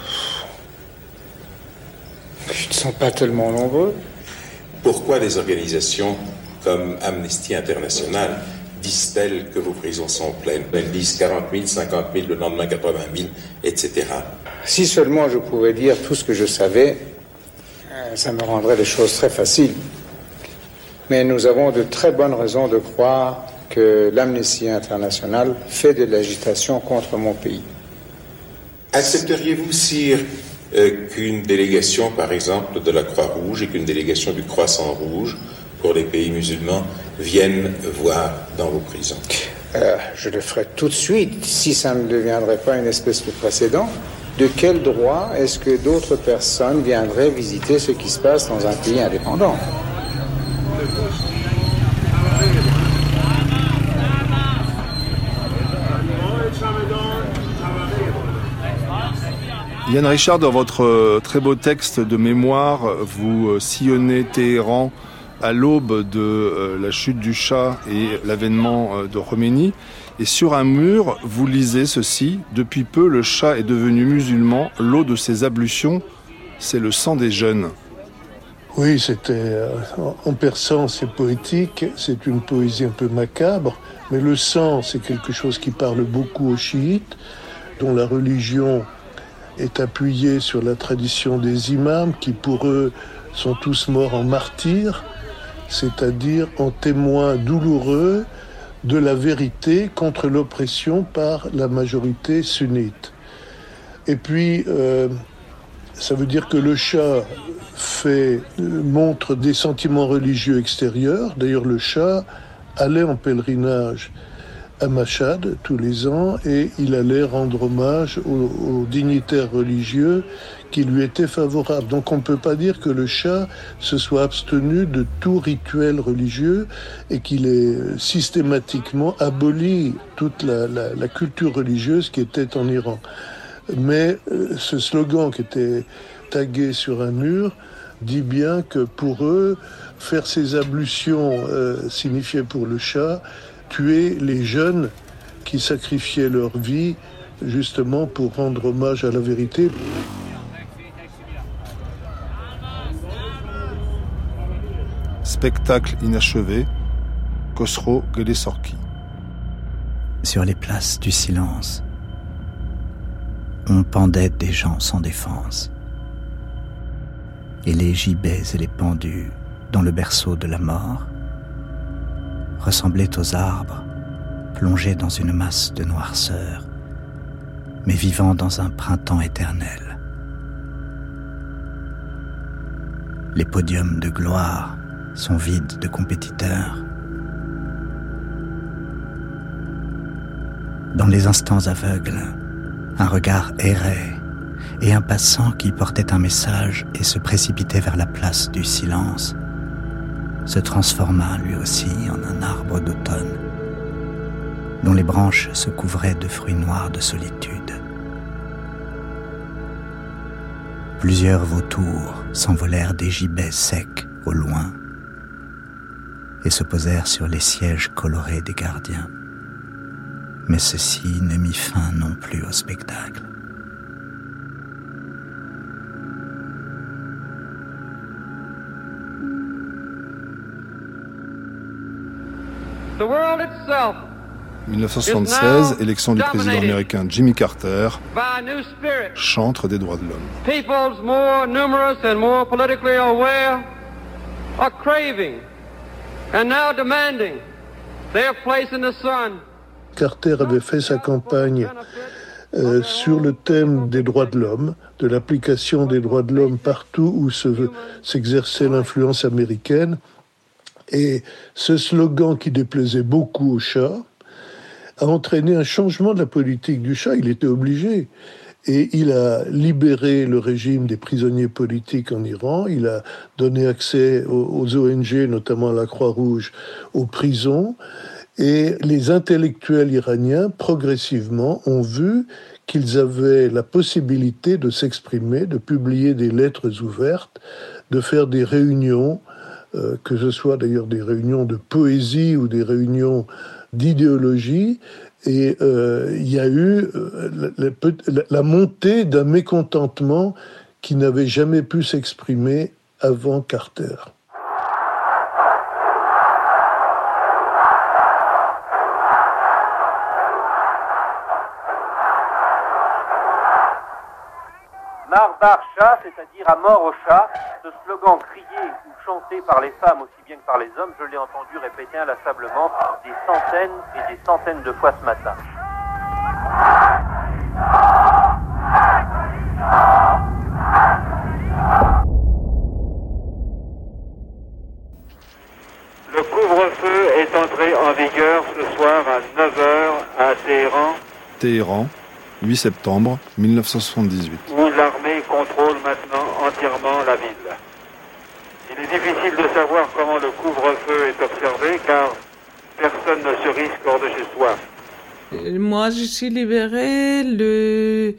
Ils ne sont pas tellement nombreux. Pourquoi des organisations comme Amnesty International disent-elles que vos prisons sont pleines? Elles disent 40 000, 50 000, le lendemain 80 000, etc. Si seulement je pouvais dire tout ce que je savais, ça me rendrait les choses très faciles. Mais nous avons de très bonnes raisons de croire que l'Amnesty International fait de l'agitation contre mon pays. Accepteriez-vous, sire, qu'une délégation, par exemple, de la Croix-Rouge et qu'une délégation du Croissant-Rouge pour les pays musulmans viennent voir dans vos prisons? Je le ferai tout de suite, si ça ne deviendrait pas une espèce de précédent. de quel droit est-ce que d'autres personnes viendraient visiter ce qui se passe dans un pays indépendant? Yann Richard, dans votre très beau texte de mémoire, vous sillonnez Téhéran à l'aube de la chute du Shah et l'avènement de Khomeini. Et sur un mur, vous lisez ceci: « Depuis peu, le Shah est devenu musulman. L'eau de ses ablutions, c'est le sang des jeunes. » Oui, c'était en persan, c'est poétique, c'est une poésie un peu macabre, mais le sang, c'est quelque chose qui parle beaucoup aux chiites, dont la religion est appuyée sur la tradition des imams, qui pour eux sont tous morts en martyrs, c'est-à-dire en témoins douloureux de la vérité contre l'oppression par la majorité sunnite. Et puis, ça veut dire que le Shah montre des sentiments religieux extérieurs. D'ailleurs, le Shah allait en pèlerinage à Mashhad tous les ans et il allait rendre hommage aux dignitaires religieux qui lui étaient favorables. Donc on ne peut pas dire que le Shah se soit abstenu de tout rituel religieux et qu'il ait systématiquement aboli toute la culture religieuse qui était en Iran. Mais ce slogan qui était tagué sur un mur dit bien que pour eux, faire ces ablutions signifiait pour le Shah tuer les jeunes qui sacrifiaient leur vie justement pour rendre hommage à la vérité. Spectacle inachevé, Khosrow Guedesorki. Sur les places du silence, on pendait des gens sans défense. Et les gibets et les pendus dans le berceau de la mort ressemblaient aux arbres plongés dans une masse de noirceur, mais vivant dans un printemps éternel. Les podiums de gloire sont vides de compétiteurs. Dans les instants aveugles, un regard errait, et un passant qui portait un message et se précipitait vers la place du silence se transforma lui aussi en un arbre d'automne, dont les branches se couvraient de fruits noirs de solitude. Plusieurs vautours s'envolèrent des gibets secs au loin et se posèrent sur les sièges colorés des gardiens. Mais ceci ne mit fin non plus au spectacle. The world itself 1976, élection du président américain Jimmy Carter, chantre des droits de l'homme. Peoples more numerous and more politically aware are craving and now demanding their place in the sun. Carter avait fait sa campagne sur le thème des droits de l'homme, de l'application des droits de l'homme partout où s'exerçait l'influence américaine. Et ce slogan qui déplaisait beaucoup au Shah a entraîné un changement de la politique du Shah. Il était obligé. Et il a libéré le régime des prisonniers politiques en Iran. Il a donné accès aux ONG, notamment à la Croix-Rouge, aux prisons. Et les intellectuels iraniens, progressivement, ont vu qu'ils avaient la possibilité de s'exprimer, de publier des lettres ouvertes, de faire des réunions, que ce soit d'ailleurs des réunions de poésie ou des réunions d'idéologie. Et il y a eu la montée d'un mécontentement qui n'avait jamais pu s'exprimer avant Carter. Marbar Shah, c'est-à-dire à mort au Shah, ce slogan crié ou chanté par les femmes aussi bien que par les hommes, je l'ai entendu répéter inlassablement des centaines et des centaines de fois ce matin. Le couvre-feu est entré en vigueur ce soir à 9h à Téhéran. Téhéran, 8 septembre 1978. Où l'armée contrôle maintenant entièrement la ville. Il est difficile de savoir comment le couvre-feu est observé car personne ne se risque hors de chez soi. Moi, je suis libérée le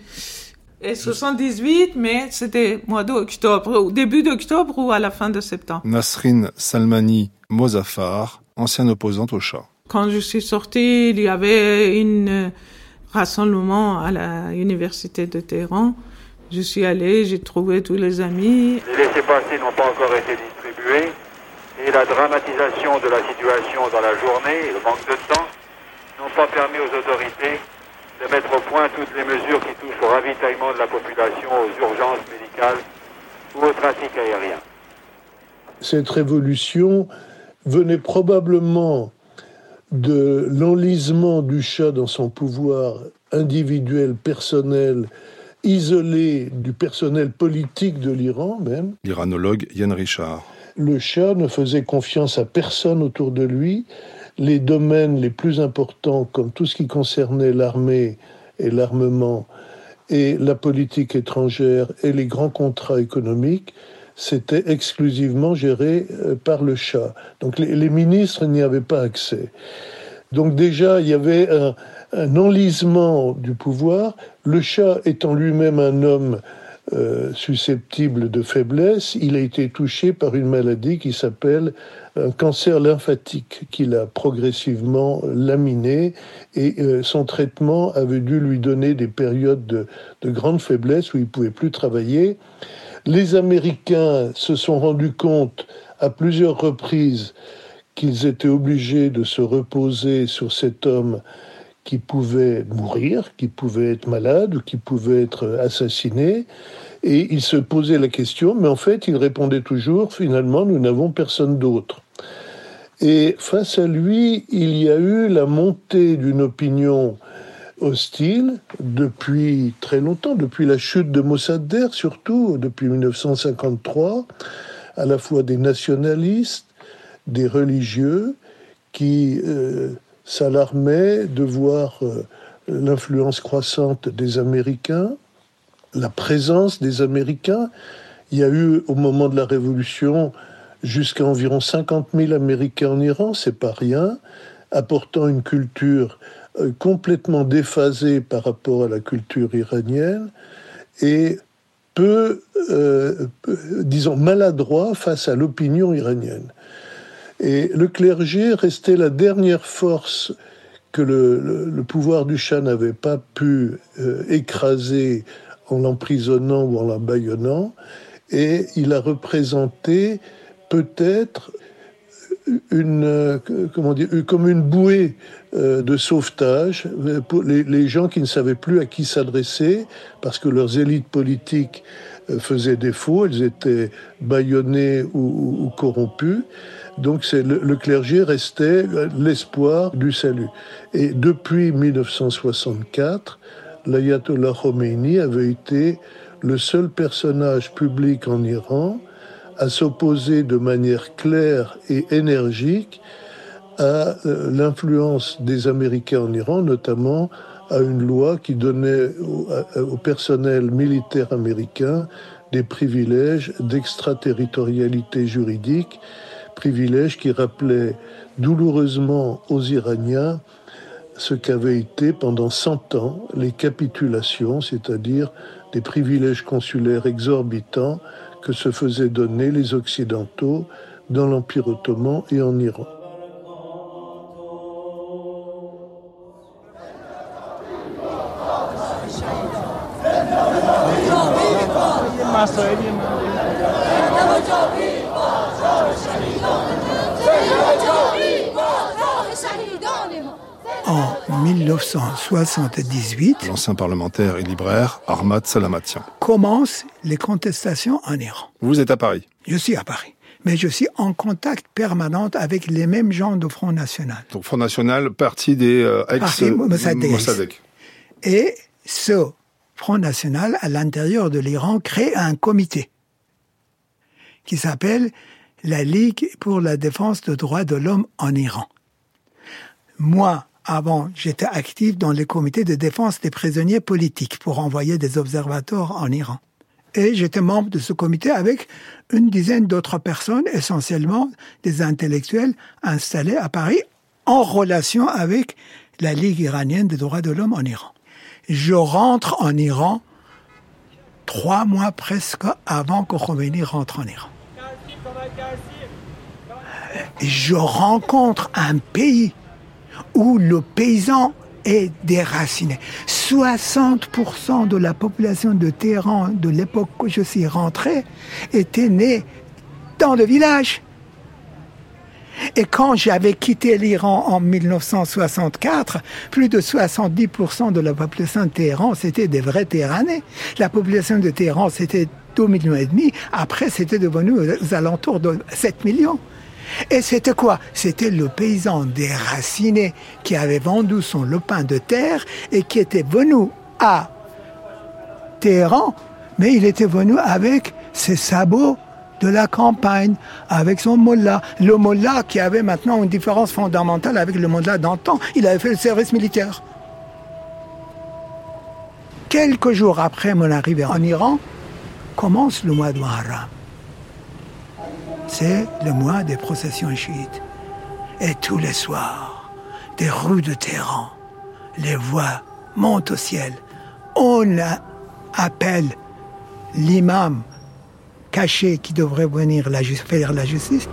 78, mais c'était mois d'octobre, au début d'octobre ou à la fin de septembre. Nasrin Salmani Mozaffar, ancienne opposante au Shah. Quand je suis sortie, il y avait un rassemblement à l'université de Téhéran. Je suis allée, j'ai trouvé tous les amis. Les laissez-passer n'ont pas encore été distribués et la dramatisation de la situation dans la journée et le manque de temps n'ont pas permis aux autorités de mettre au point toutes les mesures qui touchent au ravitaillement de la population, aux urgences médicales ou au trafic aérien. Cette révolution venait probablement de l'enlisement du Shah dans son pouvoir individuel, personnel, isolé du personnel politique de l'Iran même. L'iranologue Yann Richard. Le Shah ne faisait confiance à personne autour de lui. Les domaines les plus importants, comme tout ce qui concernait l'armée et l'armement, et la politique étrangère et les grands contrats économiques, c'était exclusivement géré par le Shah. Donc les ministres n'y avaient pas accès. Donc déjà, il y avait un enlisement du pouvoir. Le Shah étant lui-même un homme susceptible de faiblesse, il a été touché par une maladie qui s'appelle un cancer lymphatique qu'il a progressivement laminé et son traitement avait dû lui donner des périodes de grande faiblesse où il ne pouvait plus travailler. Les Américains se sont rendus compte à plusieurs reprises qu'ils étaient obligés de se reposer sur cet homme qui pouvait mourir, qui pouvait être malade ou qui pouvait être assassiné. Et ils se posaient la question, mais en fait, ils répondaient toujours, finalement, nous n'avons personne d'autre. Et face à lui, il y a eu la montée d'une opinion hostile depuis très longtemps, depuis la chute de Mossadegh, surtout depuis 1953, à la fois des nationalistes, des religieux qui s'alarmaient de voir l'influence croissante des Américains, la présence des Américains. Il y a eu, au moment de la Révolution, jusqu'à environ 50 000 Américains en Iran, c'est pas rien, apportant une culture complètement déphasée par rapport à la culture iranienne et peu, disons, maladroit face à l'opinion iranienne. Et le clergé restait la dernière force que le pouvoir du Shah n'avait pas pu écraser en l'emprisonnant ou en l'embaillonnant, et il a représenté peut-être comme une bouée de sauvetage pour les gens qui ne savaient plus à qui s'adresser parce que leurs élites politiques faisaient défaut, elles étaient bâillonnées ou corrompues. Donc le clergé restait l'espoir du salut. Et depuis 1964, l'ayatollah Khomeini avait été le seul personnage public en Iran à s'opposer de manière claire et énergique à l'influence des Américains en Iran, notamment à une loi qui donnait au personnel militaire américain des privilèges d'extraterritorialité juridique, privilèges qui rappelaient douloureusement aux Iraniens ce qu'avaient été pendant 100 ans les capitulations, c'est-à-dire des privilèges consulaires exorbitants que se faisaient donner les Occidentaux dans l'Empire ottoman et en Iran. En 1978, l'ancien parlementaire et libraire Ahmad Salamatian commencent les contestations en Iran. Vous êtes à Paris? Je suis à Paris, mais je suis en contact permanent avec les mêmes gens du Front National. Donc Front National, parti des ex-Mossadegh. Et ce Front National, à l'intérieur de l'Iran, crée un comité qui s'appelle la Ligue pour la défense des droits de l'homme en Iran. Moi, avant, j'étais actif dans les comités de défense des prisonniers politiques pour envoyer des observateurs en Iran. Et j'étais membre de ce comité avec une dizaine d'autres personnes, essentiellement des intellectuels installés à Paris en relation avec la Ligue iranienne des droits de l'homme en Iran. Je rentre en Iran 3 mois presque avant que Khomeini rentre en Iran. Et je rencontre un pays où le paysan est déraciné. 60% de la population de Téhéran de l'époque où je suis rentré était née dans le village. Et quand j'avais quitté l'Iran en 1964, plus de 70% de la population de Téhéran, c'était des vrais Téhéranais. La population de Téhéran, c'était 2,5 millions. Après, c'était devenu aux alentours de 7 millions. Et c'était quoi? C'était le paysan déraciné qui avait vendu son lopin de terre et qui était venu à Téhéran, mais il était venu avec ses sabots de la campagne, avec son mollah. Le mollah qui avait maintenant une différence fondamentale avec le mollah d'antan, il avait fait le service militaire. Quelques jours après mon arrivée en Iran, commence le mois de Muharram. C'est le mois des processions chiites. Et tous les soirs, des rues de Téhéran, les voix montent au ciel. On appelle l'imam caché qui devrait venir faire la justice.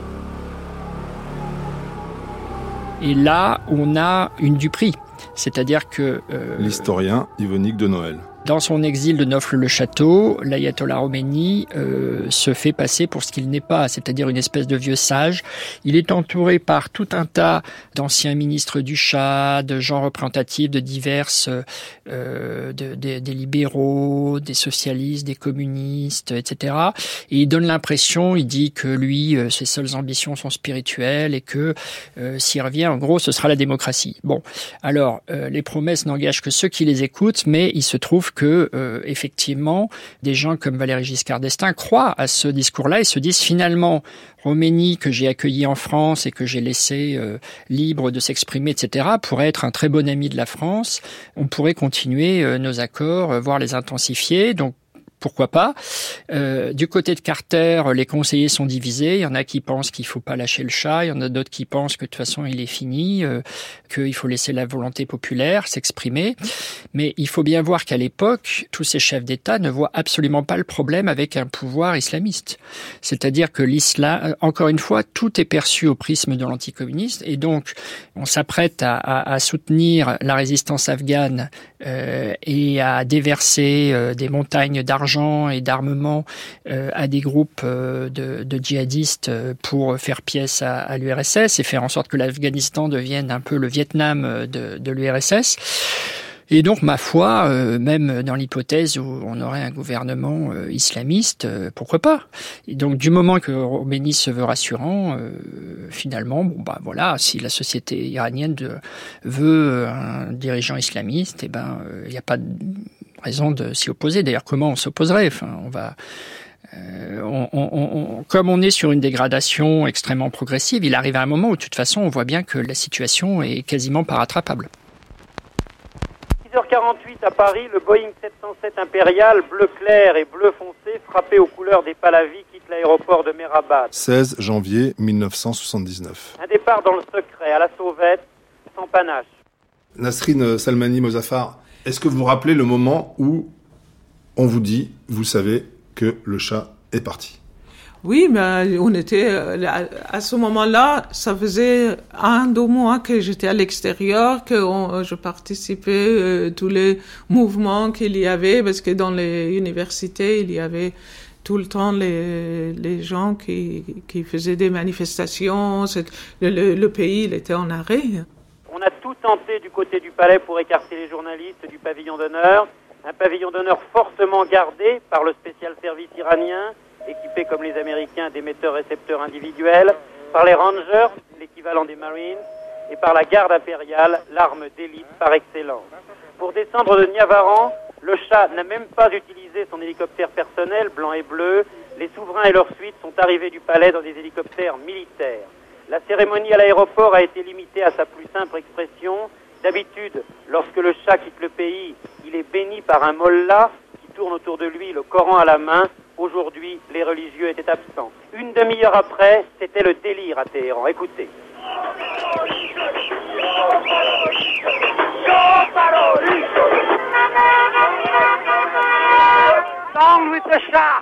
Et là, on a une duperie. C'est-à-dire que... l'historien Yvonique de Noël. Dans son exil de Nofle-le-Château, l'ayatollah Khomeini se fait passer pour ce qu'il n'est pas, c'est-à-dire une espèce de vieux sage. Il est entouré par tout un tas d'anciens ministres du Shah, de gens représentatifs de diverses, des libéraux, des socialistes, des communistes, etc. Et il donne l'impression, il dit que lui, ses seules ambitions sont spirituelles et que s'il revient, en gros, ce sera la démocratie. Bon, alors, les promesses n'engagent que ceux qui les écoutent, mais il se trouve que, effectivement, des gens comme Valéry Giscard d'Estaing croient à ce discours-là et se disent finalement, Khomeini, que j'ai accueilli en France et que j'ai laissé libre de s'exprimer, etc., pourrait être un très bon ami de la France. On pourrait continuer nos accords, voire les intensifier. Donc, pourquoi pas. Du côté de Carter, les conseillers sont divisés. Il y en a qui pensent qu'il faut pas lâcher le Shah. Il y en a d'autres qui pensent que de toute façon il est fini, qu'il faut laisser la volonté populaire s'exprimer. Mais il faut bien voir qu'à l'époque, tous ces chefs d'État ne voient absolument pas le problème avec un pouvoir islamiste. C'est-à-dire que l'islam, encore une fois, tout est perçu au prisme de l'anticommuniste. Et donc, on s'apprête à soutenir la résistance afghane et à déverser des montagnes d'argent et d'armement à des groupes de djihadistes pour faire pièce à l'URSS et faire en sorte que l'Afghanistan devienne un peu le Vietnam de l'URSS. Et donc, ma foi, même dans l'hypothèse où on aurait un gouvernement islamiste, pourquoi pas? Et donc, du moment que Khomeini se veut rassurant, finalement, bon bah voilà, si la société iranienne veut un dirigeant islamiste, il n'y a pas de raison de s'y opposer. D'ailleurs, comment on s'opposerait? Enfin, on va... comme on est sur une dégradation extrêmement progressive, il arrive à un moment où, de toute façon, on voit bien que la situation est quasiment pas rattrapable. 6h48 à Paris, le Boeing 707 impérial bleu clair et bleu foncé frappé aux couleurs des Pahlavis quitte l'aéroport de Mehrabad. 16 janvier 1979. Un départ dans le secret, à la sauvette, sans panache. Nasrin Salmani Mozaffar, est-ce que vous vous rappelez le moment où on vous dit, vous savez que le Shah est parti? Oui, mais on était à ce moment-là, ça faisait 1-2 mois que j'étais à l'extérieur, que je participais tous les mouvements qu'il y avait, parce que dans les universités, il y avait tout le temps les gens qui faisaient des manifestations. Le pays, il était en arrêt. On a tout tenté du côté du palais pour écarter les journalistes du pavillon d'honneur. Un pavillon d'honneur fortement gardé par le spécial service iranien, équipés comme les Américains d'émetteurs-récepteurs individuels, par les Rangers, l'équivalent des Marines, et par la garde impériale, l'arme d'élite par excellence. Pour descendre de Niavaran, le Shah n'a même pas utilisé son hélicoptère personnel, blanc et bleu. Les souverains et leurs suites sont arrivés du palais dans des hélicoptères militaires. La cérémonie à l'aéroport a été limitée à sa plus simple expression, D'habitude, lorsque le Shah quitte le pays, il est béni par un mollah qui tourne autour de lui, le Coran à la main. Aujourd'hui, les religieux étaient absents. Une demi-heure après, c'était le délire à Téhéran. Écoutez. Down with the Shah!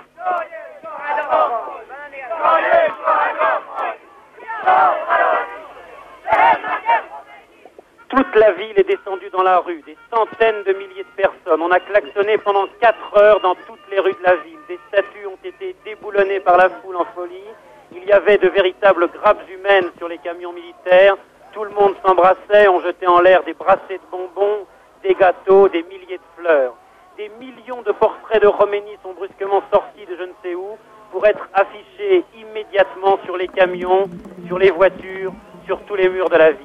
Toute la ville est descendue dans la rue, des centaines de milliers de personnes. On a klaxonné pendant 4 heures dans toutes les rues de la ville. Des statues ont été déboulonnées par la foule en folie. Il y avait de véritables grappes humaines sur les camions militaires. Tout le monde s'embrassait, on jetait en l'air des brassées de bonbons, des gâteaux, des milliers de fleurs. Des millions de portraits de Khomeini sont brusquement sortis de je ne sais où pour être affichés immédiatement sur les camions, sur les voitures, sur tous les murs de la ville.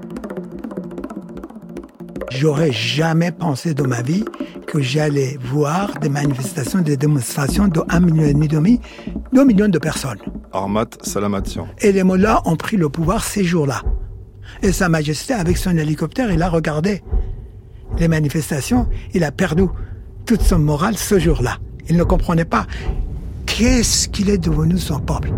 J'aurais jamais pensé dans ma vie que j'allais voir des manifestations, des démonstrations de 1,5 million, 2 millions de personnes. Ahmad Salamatian. Et les mollahs ont pris le pouvoir ces jours-là. Et Sa Majesté, avec son hélicoptère, il a regardé les manifestations, il a perdu toute son morale ce jour-là. Il ne comprenait pas qu'est-ce qu'il est devenu son peuple.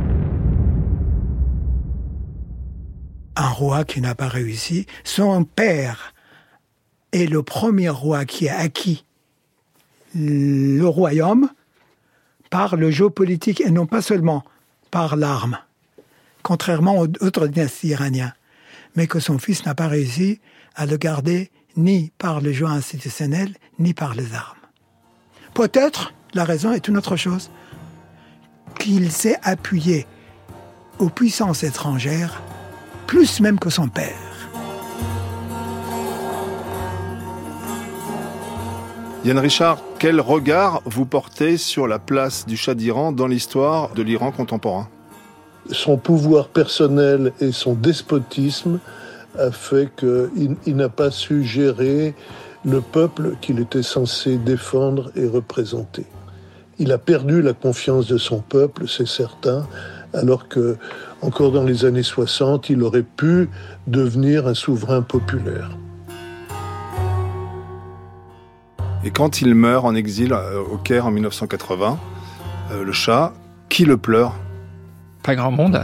Un roi qui n'a pas réussi, son père est le premier roi qui a acquis le royaume par le jeu politique et non pas seulement par l'arme, contrairement aux autres dynasties iraniennes, mais que son fils n'a pas réussi à le garder ni par le jeu institutionnel, ni par les armes. Peut-être, la raison est une autre chose, qu'il s'est appuyé aux puissances étrangères, plus même que son père. Yann Richard, quel regard vous portez sur la place du Shah d'Iran dans l'histoire de l'Iran contemporain ? Son pouvoir personnel et son despotisme a fait qu'il n'a pas su gérer le peuple qu'il était censé défendre et représenter. Il a perdu la confiance de son peuple, c'est certain, alors que, encore dans les années 60, il aurait pu devenir un souverain populaire. Et quand il meurt en exil au Caire en 1980, le Shah, qui le pleure ? Pas grand monde.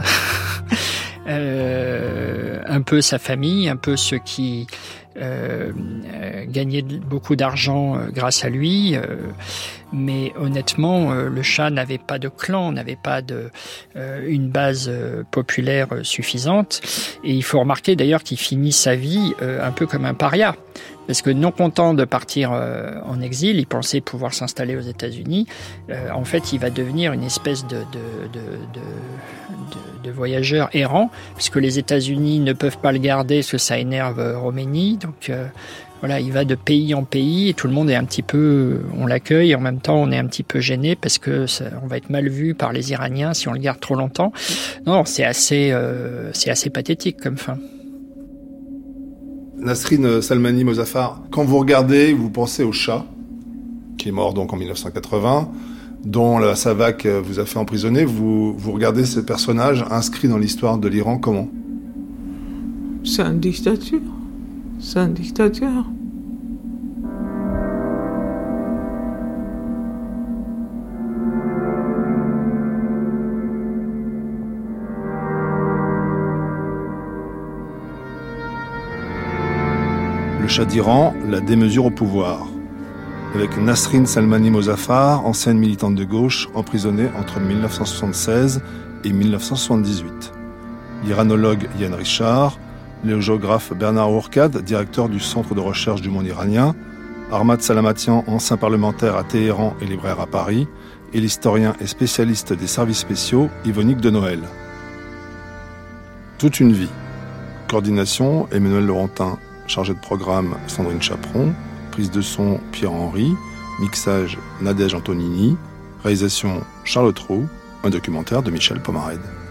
Un peu sa famille, un peu ceux qui gagnaient beaucoup d'argent grâce à lui. Mais honnêtement, le Shah n'avait pas de clan, n'avait pas une base populaire suffisante. Et il faut remarquer d'ailleurs qu'il finit sa vie un peu comme un paria. Parce que non content de partir en exil, il pensait pouvoir s'installer aux États-Unis. En fait, il va devenir une espèce de voyageur errant, puisque les États-Unis ne peuvent pas le garder, parce que ça énerve Khomeini. Donc voilà, il va de pays en pays et tout le monde est un petit peu, on l'accueille et en même temps on est un petit peu gêné parce que on va être mal vu par les Iraniens si on le garde trop longtemps. Non, c'est assez pathétique comme fin. Nasrin Salmani Mozaffar, quand vous regardez, vous pensez au Shah, qui est mort donc en 1980, dont la Savak vous a fait emprisonner, vous regardez ce personnage inscrit dans l'histoire de l'Iran comment ? C'est une dictature. C'est une dictature. Le Shah d'Iran, la démesure au pouvoir. Avec Nasrin Salmani Mozaffar, ancienne militante de gauche, emprisonnée entre 1976 et 1978. L'iranologue Yann Richard, le géographe Bernard Hourcade, directeur du Centre de recherche du monde iranien, Ahmad Salamatian, ancien parlementaire à Téhéran et libraire à Paris, et l'historien et spécialiste des services spéciaux Yvonique de Noël. Toute une vie. Coordination, Emmanuel Laurentin. Chargé de programme, Sandrine Chaperon. Prise de son, Pierre-Henry. Mixage, Nadège Antonini. Réalisation, Charles Trou. Un documentaire de Michel Pomarède.